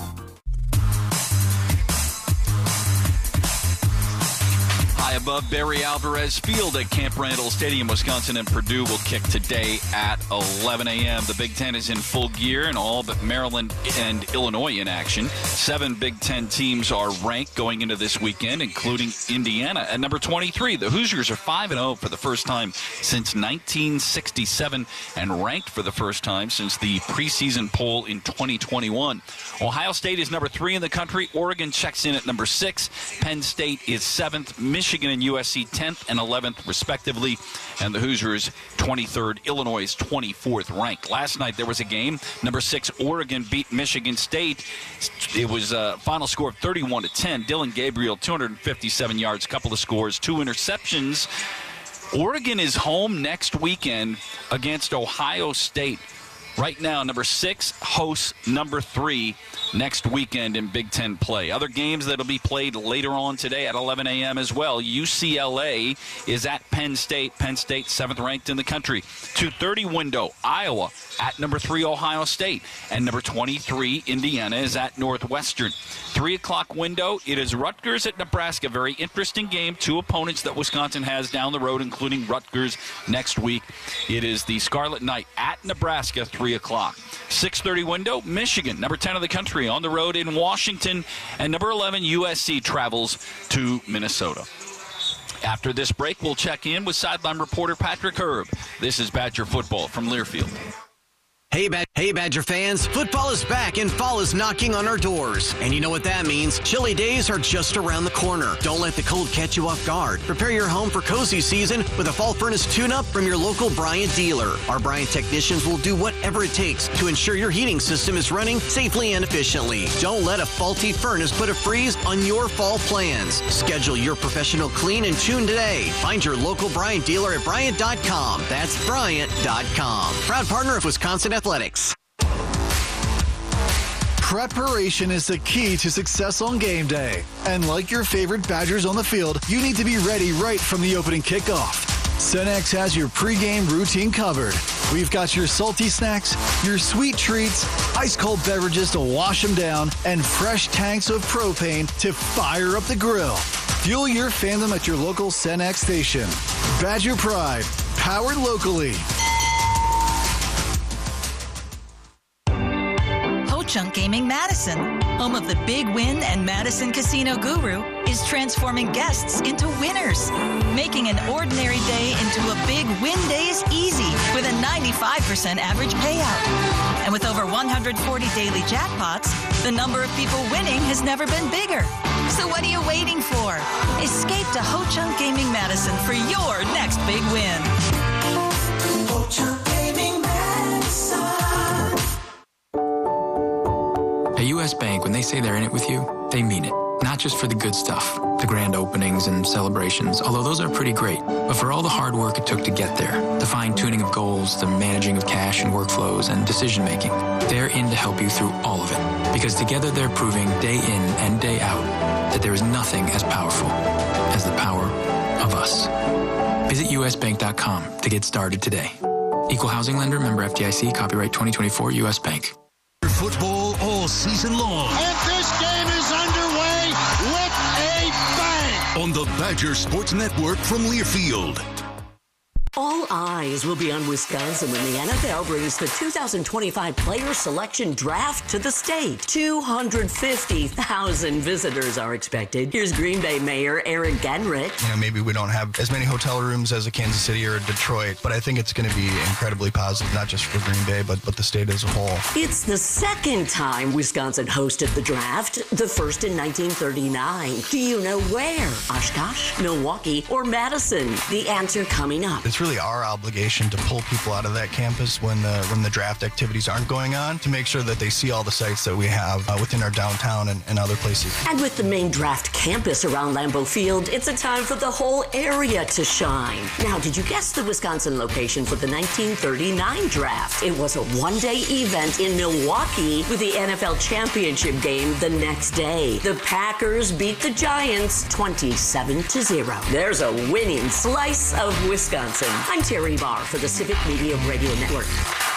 High above Barry Alvarez Field at Camp Randall Stadium, Wisconsin and Purdue will kick today at 11 a.m. The Big Ten is in full gear and all but Maryland and Illinois in action. 7 Big Ten teams are ranked going into this weekend, including Indiana at number 23. The Hoosiers are 5-0 for the first time since 1967 and ranked for the first time since the preseason poll in 2021. Ohio State is number 3 in the country. Oregon checks in at number 6. Penn State is 7th. Michigan and USC 10th and 11th, respectively. And the Hoosiers 23rd. Illinois is 24th ranked. Last night there was a game. Number 6 Oregon beat Michigan State. It was a final score of 31-10. Dylan Gabriel, 257 yards, couple of scores, 2 interceptions. Oregon is home next weekend against Ohio State. Right now, number 6 hosts number 3 next weekend in Big Ten play. Other games that will be played later on today at 11 a.m. as well. UCLA is at Penn State. Penn State, 7th ranked in the country. 2:30 window, Iowa at number 3 Ohio State. And number 23 Indiana is at Northwestern. 3 o'clock window, it is Rutgers at Nebraska. Very interesting game. 2 opponents that Wisconsin has down the road, including Rutgers next week. It is the Scarlet Knight at Nebraska, 3 o'clock. 6:30 window, Michigan, number 10 of the country, 3 on the road in Washington. And number 11, USC, travels to Minnesota. After this break, we'll check in with sideline reporter Patrick Herb. This is Badger Football from Learfield. Hey, Badger fans, football is back and fall is knocking on our doors. And you know what that means. Chilly days are just around the corner. Don't let the cold catch you off guard. Prepare your home for cozy season with a fall furnace tune-up from your local Bryant dealer. Our Bryant technicians will do whatever it takes to ensure your heating system is running safely and efficiently. Don't let a faulty furnace put a freeze on your fall plans. Schedule your professional clean and tune today. Find your local Bryant dealer at Bryant.com. That's Bryant.com. Proud partner of Wisconsin Athletics. Preparation is the key to success on game day. And like your favorite Badgers on the field, you need to be ready right from the opening kickoff. Cenex has your pregame routine covered. We've got your salty snacks, your sweet treats, ice-cold beverages to wash them down, and fresh tanks of propane to fire up the grill. Fuel your fandom at your local Cenex station. Badger Pride, powered locally. Ho-Chunk Gaming Madison, home of the Big Win and Madison Casino Guru, is transforming guests into winners. Making an ordinary day into a big win day is easy with a 95% average payout. And with over 140 daily jackpots, the number of people winning has never been bigger. So what are you waiting for? Escape to Ho-Chunk Gaming Madison for your next big win. Ho-Chunk Gaming Madison. At U.S. Bank, when they say they're in it with you, they mean it. Not just for the good stuff, the grand openings and celebrations, although those are pretty great, but for all the hard work it took to get there, the fine-tuning of goals, the managing of cash and workflows, and decision-making. They're in to help you through all of it, because together they're proving day in and day out that there is nothing as powerful as the power of us. Visit usbank.com to get started today. Equal housing lender, member FDIC, copyright 2024 U.S. Bank. Football all season long. And this game is underway with a bang. On the Badger Sports Network from Learfield. All eyes will be on Wisconsin when the NFL brings the 2025 Player Selection Draft to the state. 250,000 visitors are expected. Here's Green Bay Mayor Eric Genrich. You know, maybe we don't have as many hotel rooms as a Kansas City or Detroit, but I think it's going to be incredibly positive, not just for Green Bay, but the state as a whole. It's the second time Wisconsin hosted the draft, the first in 1939. Do you know where? Oshkosh, Milwaukee, or Madison? The answer coming up. It's really our obligation to pull people out of that campus when the draft activities aren't going on, to make sure that they see all the sites that we have within our downtown and other places. And with the main draft campus around Lambeau Field, it's a time for the whole area to shine. Now, did you guess the Wisconsin location for the 1939 draft? It was a one-day event in Milwaukee with the NFL championship game the next day. The Packers beat the Giants 27-0. There's a winning slice of Wisconsin. I'm Terry Barr for the Civic Media Radio Network.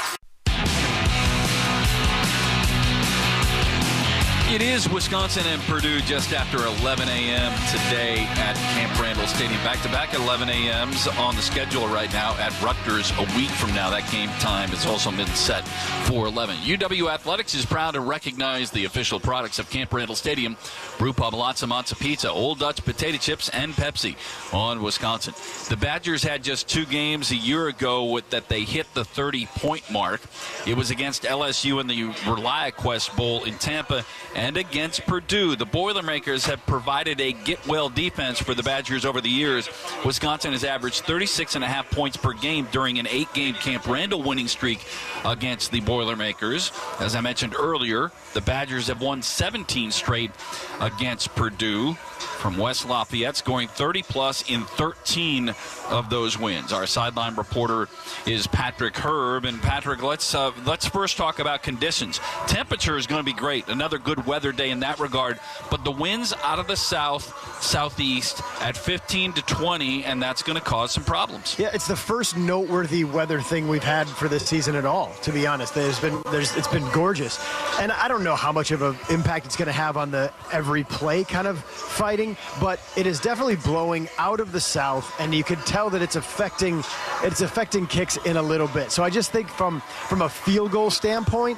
It is Wisconsin and Purdue just after 11 a.m. today at Camp Randall Stadium. Back-to-back 11 a.m.s on the schedule right now at Rutgers a week from now. That game time is also been set for 11. UW Athletics is proud to recognize the official products of Camp Randall Stadium. Brew Pub, Lots of Matzo Pizza, Old Dutch Potato Chips, and Pepsi on Wisconsin. The Badgers had just 2 games a year ago that they hit the 30-point mark. It was against LSU in the ReliaQuest Bowl in Tampa and against Purdue. The Boilermakers have provided a get-well defense for the Badgers over the years. Wisconsin has averaged 36.5 points per game during an 8-game Camp Randall winning streak against the Boilermakers. As I mentioned earlier, the Badgers have won 17 straight against Purdue from West Lafayette, scoring 30-plus in 13 of those wins. Our sideline reporter is Patrick Herb. And Patrick, let's first talk about conditions. Temperature is going to be great. Another good weather day in that regard. But the winds out of the southeast at 15 to 20, and that's going to cause some problems. Yeah, it's the first noteworthy weather thing we've had for this season at all, to be honest. It's been gorgeous. And I don't know how much of an impact it's going to have on the every play kind of fighting, but it is definitely blowing out of the south, and you can tell that it's affecting kicks in a little bit. So I just think from a field goal standpoint,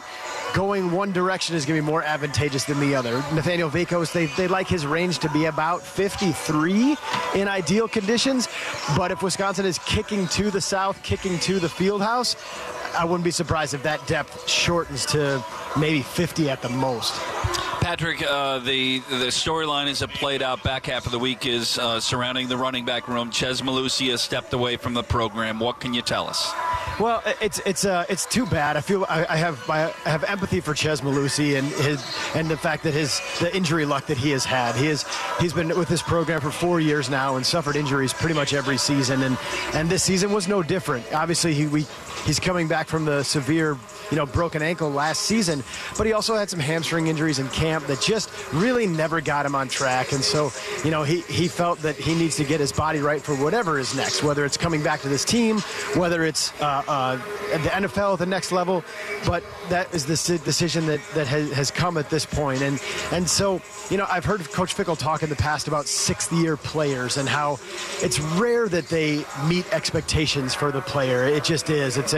going one direction is going to be more advantageous than the other. Nathaniel Vakos, they like his range to be about 53 in ideal conditions, but if Wisconsin is kicking to the south, kicking to the field house, I wouldn't be surprised if that depth shortens to maybe 50 at the most. Patrick, the storyline as it played out back half of the week is surrounding the running back room. Chez Mellusi has stepped away from the program. What can you tell us? Well, it's too bad. I have empathy for Chez Mellusi and the fact that the injury luck that he has had. He's been with this program for 4 years now and suffered injuries pretty much every season, and this season was no different. Obviously, he's coming back from the severe broken ankle last season, but he also had some hamstring injuries in camp that just really never got him on track. And so, he felt that he needs to get his body right for whatever is next, whether it's coming back to this team, whether it's at the NFL at the next level. But that is the decision that has come at this point. And so, I've heard Coach Fickell talk in the past about sixth-year players and how it's rare that they meet expectations for the player. It just is. It's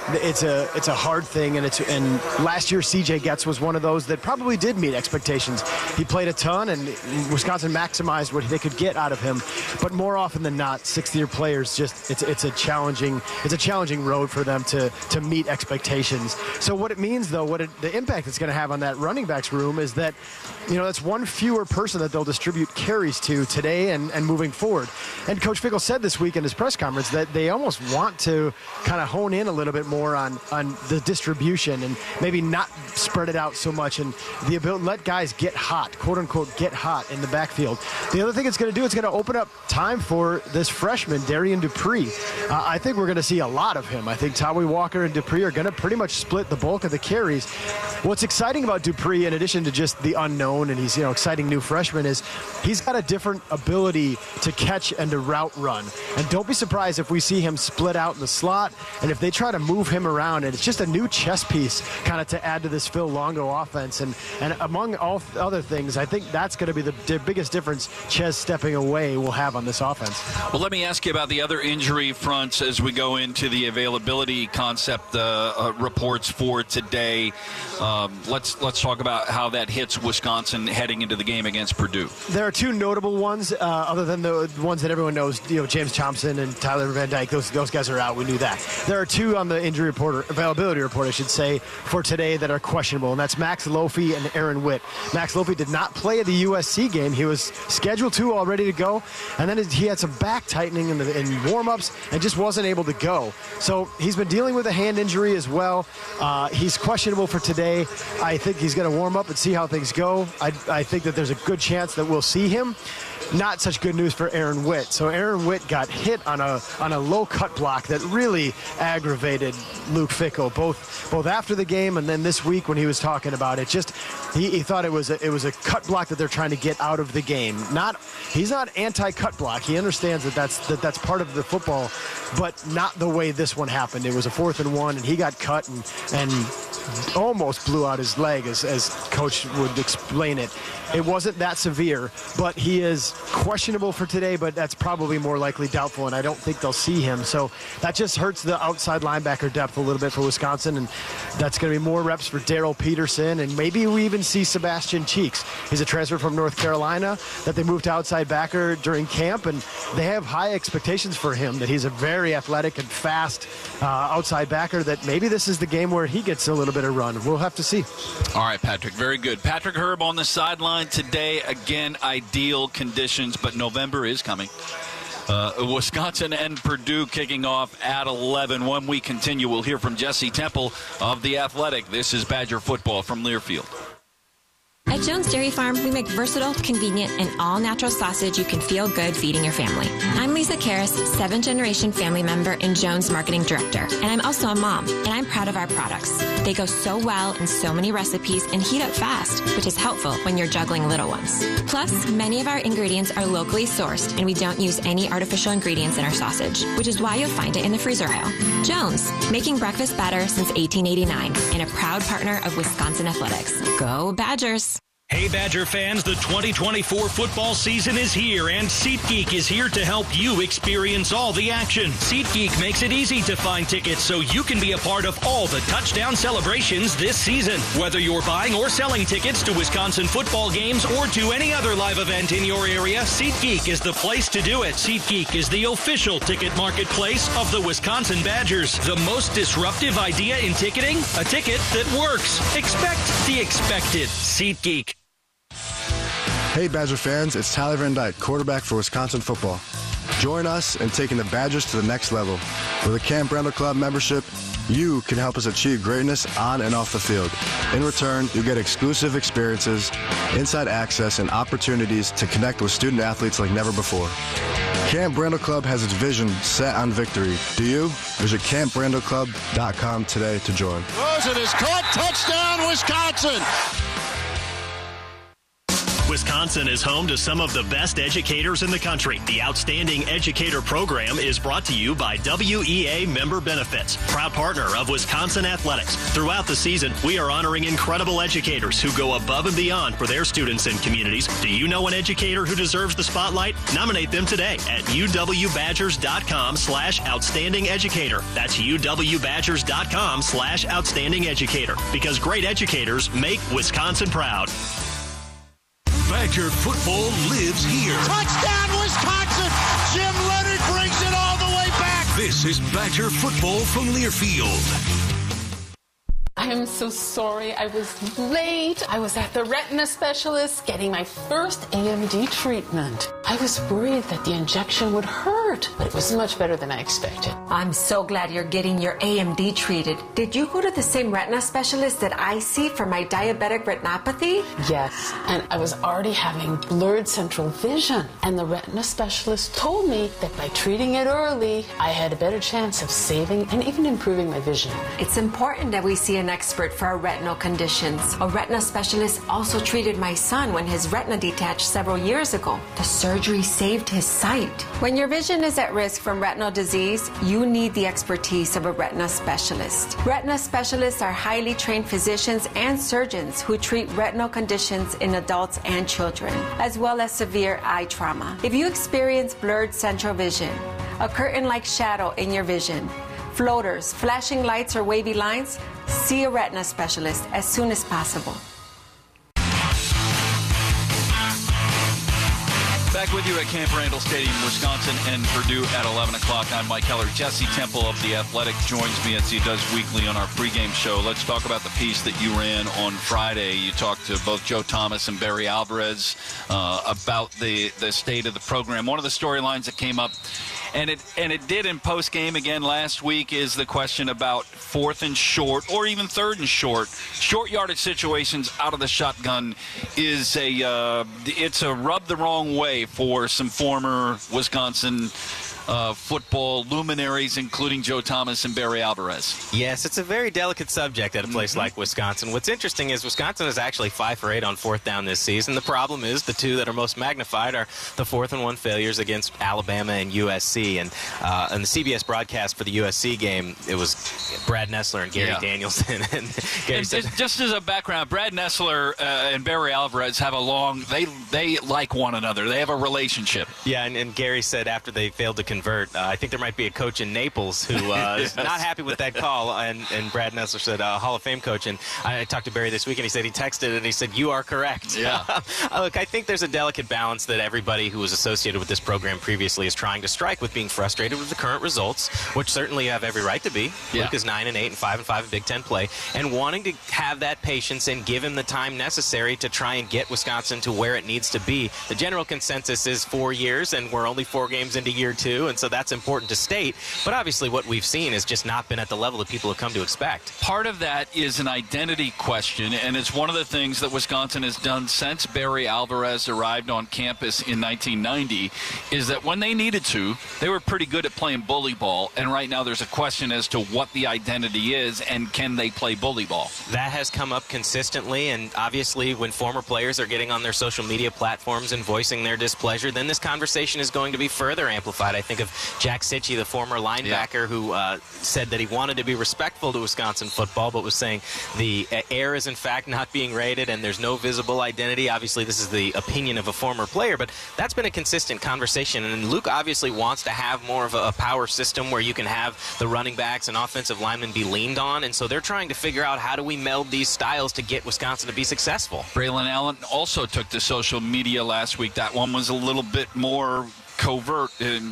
a hard thing. And last year, C.J. Getz was one of those that probably did meet expectations. He played a ton, and Wisconsin maximized what they could get out of him. But more often than not, sixth-year players it's a challenging road for them to meet expectations. So what it means, though, the impact it's going to have on that running backs room is that that's one fewer person that they'll distribute carries to today and moving forward. And Coach Fickell said this week in his press conference that they almost want to kind of hone in a little bit more on the distribution and maybe not spread it out so much and the ability let guys get hot, quote unquote, get hot in the backfield. The other thing it's going to do, it's going to open up time for this freshman, Darian Dupree. I think we're going to see a lot of him. I think Tawi Walker and Dupree are going to pretty much split the bulk of the carries. What's exciting about Dupree, in addition to just the unknown and he's exciting new freshman, is he's got a different ability to catch and to route run. And don't be surprised if we see him split out in the slot and if they try to move him around, and it's just a new chess piece kind of to add to this Phil Longo offense. And among all other things, I think that's going to be the biggest difference Chez stepping away will have on this offense. Well, let me ask you about the other injury fronts as we go into the availability concept reports for today. Let's talk about how that hits Wisconsin heading into the game against Purdue. There are two notable ones, other than the ones that everyone knows. James Thompson and Tyler Van Dyke. Those guys are out. We knew that. There are two on the availability report, I should say, for today that are questionable, and that's Max Lofi and Aaron Witt. Max Lofi did not play at the USC game. He was scheduled to, all ready to go, and then he had some back tightening in warm-ups and just wasn't able to go. So he's been dealing with a hand injury as well. He's questionable for today. I think he's going to warm up and see how things go. I think that there's a good chance that we'll see him. Not such good news for Aaron Witt. So Aaron Witt got hit on a low cut block that really aggravated Luke Fickell, both after the game and then this week when he was talking about it. Just he thought it was a cut block that they're trying to get out of the game. He's not anti-cut block. He understands that's part of the football, but not the way this one happened. It was a 4th and 1, and he got cut and almost blew out his leg, as Coach would explain it. It wasn't that severe, but he is questionable for today, but that's probably more likely doubtful, and I don't think they'll see him. So that just hurts the outside linebacker depth a little bit for Wisconsin, and that's going to be more reps for Daryl Peterson, and maybe we even see Sebastian Cheeks. He's a transfer from North Carolina that they moved to outside backer during camp, and they have high expectations for him, that he's a very athletic and fast outside backer, that maybe this is the game where he gets a little bit of run. We'll have to see. All right, Patrick, very good. Patrick Herb on the sideline today. Again, ideal conditions, but November is coming. Wisconsin and Purdue kicking off at 11. When we continue, we'll hear from Jesse Temple of The Athletic. This is Badger Football from Learfield. At Jones Dairy Farm, we make versatile, convenient, and all-natural sausage you can feel good feeding your family. I'm Lisa Karras, 7th-generation family member and Jones Marketing Director, and I'm also a mom, and I'm proud of our products. They go so well in so many recipes and heat up fast, which is helpful when you're juggling little ones. Plus, many of our ingredients are locally sourced, and we don't use any artificial ingredients in our sausage, which is why you'll find it in the freezer aisle. Jones, making breakfast better since 1889, and a proud partner of Wisconsin Athletics. Go Badgers! Hey, Badger fans, the 2024 football season is here, and SeatGeek is here to help you experience all the action. SeatGeek makes it easy to find tickets so you can be a part of all the touchdown celebrations this season. Whether you're buying or selling tickets to Wisconsin football games or to any other live event in your area, SeatGeek is the place to do it. SeatGeek is the official ticket marketplace of the Wisconsin Badgers. The most disruptive idea in ticketing? A ticket that works. Expect the expected. SeatGeek. Hey Badger fans, it's Tyler Van Dyke, quarterback for Wisconsin football. Join us in taking the Badgers to the next level. With a Camp Randall Club membership, you can help us achieve greatness on and off the field. In return, you'll get exclusive experiences, inside access, and opportunities to connect with student athletes like never before. Camp Randall Club has its vision set on victory. Do you? Visit camprandallclub.com today to join. Rosen is caught. Touchdown, Wisconsin! Wisconsin is home to some of the best educators in the country. The Outstanding Educator Program is brought to you by WEA Member Benefits, proud partner of Wisconsin Athletics. Throughout the season, we are honoring incredible educators who go above and beyond for their students and communities. Do you know an educator who deserves the spotlight? Nominate them today at uwbadgers.com/outstanding educator. That's uwbadgers.com/outstanding educator. Because great educators make Wisconsin proud. Badger football lives here. Touchdown, Wisconsin! Jim Leonard brings it all the way back. This is Badger football from Learfield. I am so sorry I was late. I was at the retina specialist getting my first AMD treatment. I was worried that the injection would hurt, but it was much better than I expected. I'm so glad you're getting your AMD treated. Did you go to the same retina specialist that I see for my diabetic retinopathy? Yes, and I was already having blurred central vision. And the retina specialist told me that by treating it early, I had a better chance of saving and even improving my vision. It's important that we see an expert for our retinal conditions. A retina specialist also treated my son when his retina detached several years ago. The surgery saved his sight. When your vision is at risk from retinal disease, you need the expertise of a retina specialist. Retina specialists are highly trained physicians and surgeons who treat retinal conditions in adults and children, as well as severe eye trauma. If you experience blurred central vision, a curtain-like shadow in your vision, floaters, flashing lights, or wavy lines, see a retina specialist as soon as possible. Back with you at Camp Randall Stadium, Wisconsin, and Purdue at 11 o'clock. I'm Mike Keller. Jesse Temple of The Athletic joins me as he does weekly on our pregame show. Let's talk about the piece that you ran on Friday. You talked to both Joe Thomas and Barry Alvarez about the state of the program. One of the storylines that came up, and it did in post-game again last week, is the question about fourth and short or even third and short. Short yardage situations out of the shotgun is it's a rub the wrong way for some former Wisconsin football luminaries, including Joe Thomas and Barry Alvarez. Yes, it's a very delicate subject at a place like Wisconsin. What's interesting is Wisconsin is actually 5 for 8 on fourth down this season. The problem is the two that are most magnified are the 4th and 1 failures against Alabama and USC. And in the CBS broadcast for the USC game, it was Brad Nessler and Gary Danielson. And Gary said, just as a background, Brad Nessler and Barry Alvarez have they like one another. They have a relationship. Yeah, and Gary said after they failed to convert, I think there might be a coach in Naples who is not happy with that call. And Brad Nessler said, Hall of Fame coach. And I talked to Barry this week, and he said he texted and he said, "You are correct." Yeah. Look, I think there's a delicate balance that everybody who was associated with this program previously is trying to strike with being frustrated with the current results, which certainly you have every right to be. Yeah. Luke is 9-8 and 5-5 in Big Ten play, and wanting to have that patience and give him the time necessary to try and get Wisconsin to where it needs to be. The general consensus is 4 years, and we're only 4 games into year 2, and so that's important to state. But obviously what we've seen has just not been at the level that people have come to expect. Part of that is an identity question, and it's one of the things that Wisconsin has done since Barry Alvarez arrived on campus in 1990, is that when they needed to, they were pretty good at playing bully ball, and right now there's a question as to what the identity is and can they play bully ball. That has come up consistently, and obviously when former players are getting on their social media platforms and voicing their displeasure, then this conversation is going to be further amplified, I think, think of Jack Sitchie, the former linebacker, who said that he wanted to be respectful to Wisconsin football, but was saying the air is in fact not being raided and there's no visible identity. Obviously, this is the opinion of a former player, but that's been a consistent conversation. And Luke obviously wants to have more of a power system where you can have the running backs and offensive linemen be leaned on. And so they're trying to figure out how do we meld these styles to get Wisconsin to be successful. Braylon Allen also took to social media last week. That one was a little bit more covert,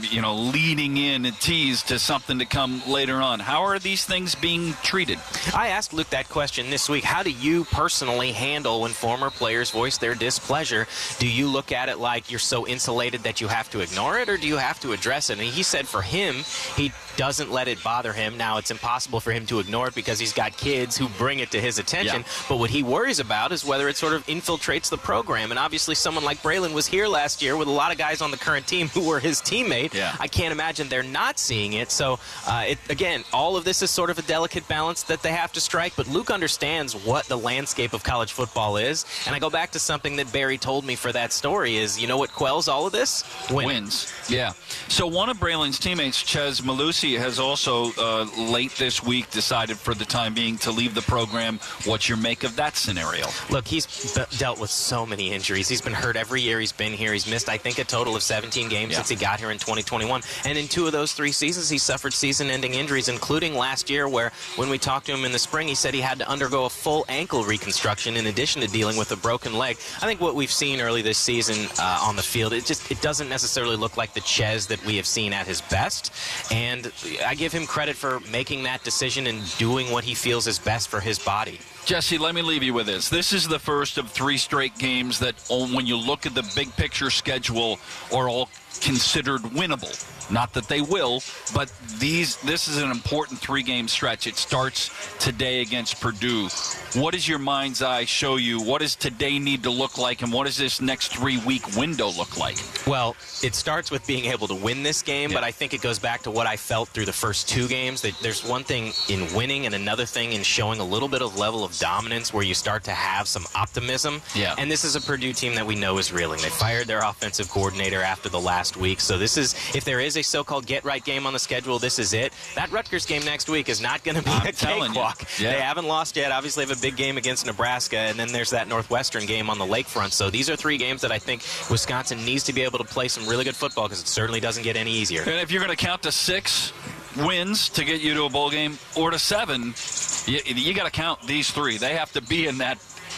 leading in a tease to something to come later on. How are these things being treated? I asked Luke that question this week. How do you personally handle when former players voice their displeasure? Do you look at it like you're so insulated that you have to ignore it, or do you have to address it? And he said for him, he doesn't let it bother him. Now, it's impossible for him to ignore it because he's got kids who bring it to his attention. Yeah. But what he worries about is whether it sort of infiltrates the program. And obviously someone like Braylon was here last year with a lot of guys on the current team who were his teammate. Yeah. I can't imagine they're not seeing it. So, again, all of this is sort of a delicate balance that they have to strike. But Luke understands what the landscape of college football is. And I go back to something that Barry told me for that story is, you know what quells all of this? Wins. Yeah. So one of Braylon's teammates, Ches Malusi, has also late this week decided for the time being to leave the program. What's your make of that scenario? Look, he's dealt with so many injuries. He's been hurt every year he's been here. He's missed, I think, a total of 17 games since he got here in 2021. And in 2 of those 3 seasons, he suffered season-ending injuries, including last year where when we talked to him in the spring, he said he had to undergo a full ankle reconstruction in addition to dealing with a broken leg. I think what we've seen early this season on the field, it doesn't necessarily look like the Ches that we have seen at his best. And I give him credit for making that decision and doing what he feels is best for his body. Jesse, let me leave you with this. This is the first of 3 straight games that, when you look at the big picture schedule, are all considered winnable. Not that they will, but this is an important 3-game stretch. It starts today against Purdue. What does your mind's eye show you? What does today need to look like, and what does this next 3-week window look like? Well, it starts with being able to win this game, but I think it goes back to what I felt through the first 2 games. That there's one thing in winning and another thing in showing a little bit of level of dominance where you start to have some optimism. Yeah. And this is a Purdue team that we know is reeling. They fired their offensive coordinator after the last week. So this is, if there is a so-called get-right game on the schedule, this is it. That Rutgers game next week is not going to be a cakewalk. Yeah. They haven't lost yet. Obviously, have a big game against Nebraska, and then there's that Northwestern game on the lakefront. So these are 3 games that I think Wisconsin needs to be able to play some really good football because it certainly doesn't get any easier. And if you're going to count to 6 wins to get you to a bowl game or to 7, you got to count these 3. They have to be in that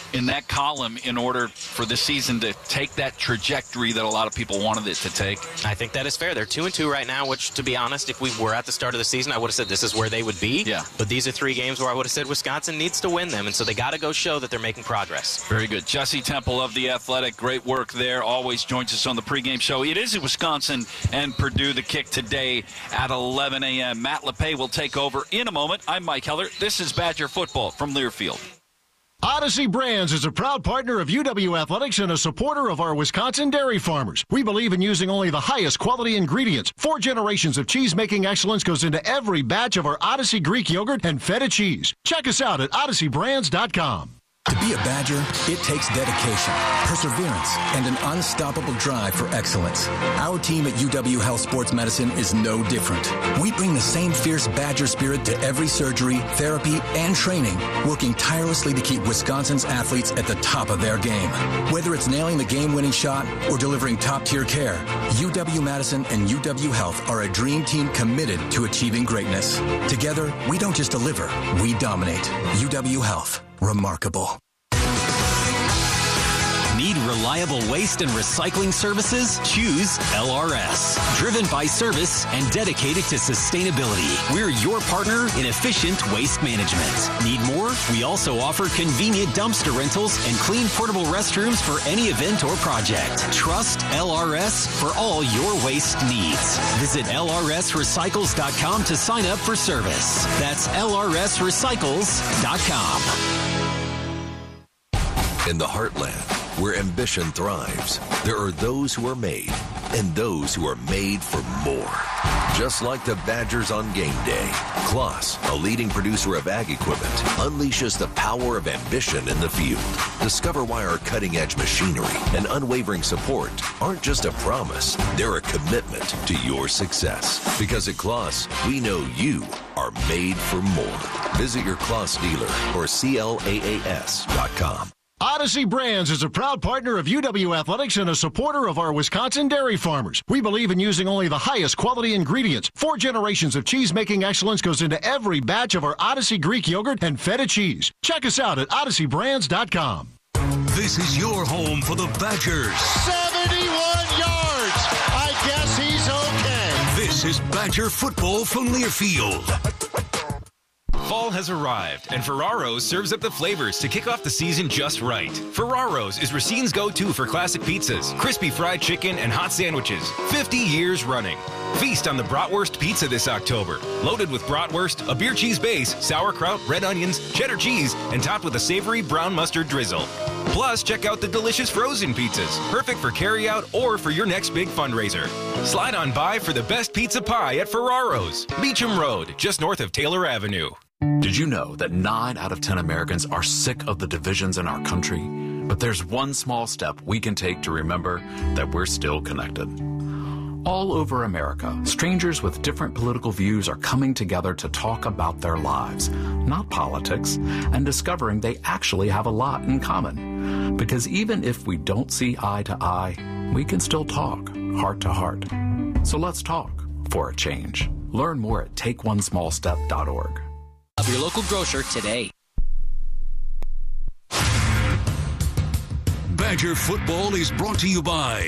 column in order for the season to take that trajectory that a lot of people wanted it to take. I think that is fair. They're 2-2 right now, which, to be honest, if we were at the start of the season, I would have said this is where they would be. Yeah. But these are 3 games where I would have said Wisconsin needs to win them, and so they got to go show that they're making progress. Very good. Jesse Temple of The Athletic, great work there. Always joins us on the pregame show. It is Wisconsin and Purdue, the kick today at 11 a.m. Matt LePay will take over in a moment. I'm Mike Heller. This is Badger Football from Learfield. Odyssey Brands is a proud partner of UW Athletics and a supporter of our Wisconsin dairy farmers. We believe in using only the highest quality ingredients. 4 generations of cheese-making excellence goes into every batch of our Odyssey Greek yogurt and feta cheese. Check us out at odysseybrands.com. To be a Badger, it takes dedication, perseverance, and an unstoppable drive for excellence. Our team at UW Health Sports Medicine is no different. We bring the same fierce Badger spirit to every surgery, therapy, and training, working tirelessly to keep Wisconsin's athletes at the top of their game. Whether it's nailing the game-winning shot or delivering top-tier care, UW-Madison and UW Health are a dream team committed to achieving greatness. Together, we don't just deliver, we dominate. UW Health. Remarkable. Need reliable waste and recycling services? Choose LRS. Driven by service and dedicated to sustainability. We're your partner in efficient waste management. Need more? We also offer convenient dumpster rentals and clean portable restrooms for any event or project. Trust LRS for all your waste needs. Visit lrsrecycles.com to sign up for service. That's lrsrecycles.com. In the heartland, where ambition thrives, there are those who are made and those who are made for more. Just like the Badgers on game day, Kloss, a leading producer of ag equipment, unleashes the power of ambition in the field. Discover why our cutting-edge machinery and unwavering support aren't just a promise, they're a commitment to your success. Because at Kloss, we know you are made for more. Visit your Kloss dealer or CLAAS.com. Odyssey Brands is a proud partner of UW Athletics and a supporter of our Wisconsin dairy farmers. We believe in using only the highest quality ingredients. 4 generations of cheese-making excellence goes into every batch of our Odyssey Greek yogurt and feta cheese. Check us out at odysseybrands.com. This is your home for the Badgers. 71 yards. I guess he's okay. This is Badger football from Learfield. Fall has arrived, and Ferraro's serves up the flavors to kick off the season just right. Ferraro's is Racine's go-to for classic pizzas, crispy fried chicken, and hot sandwiches. 50 years running. Feast on the Bratwurst Pizza this October. Loaded with bratwurst, a beer cheese base, sauerkraut, red onions, cheddar cheese, and topped with a savory brown mustard drizzle. Plus, check out the delicious frozen pizzas, perfect for carryout or for your next big fundraiser. Slide on by for the best pizza pie at Ferraro's. Beecham Road, just north of Taylor Avenue. Did you know that 9 out of 10 Americans are sick of the divisions in our country? But there's one small step we can take to remember that we're still connected. All over America, strangers with different political views are coming together to talk about their lives, not politics, and discovering they actually have a lot in common. Because even if we don't see eye to eye, we can still talk heart to heart. So let's talk for a change. Learn more at takeonesmallstep.org. Of your local grocer today. Badger football is brought to you by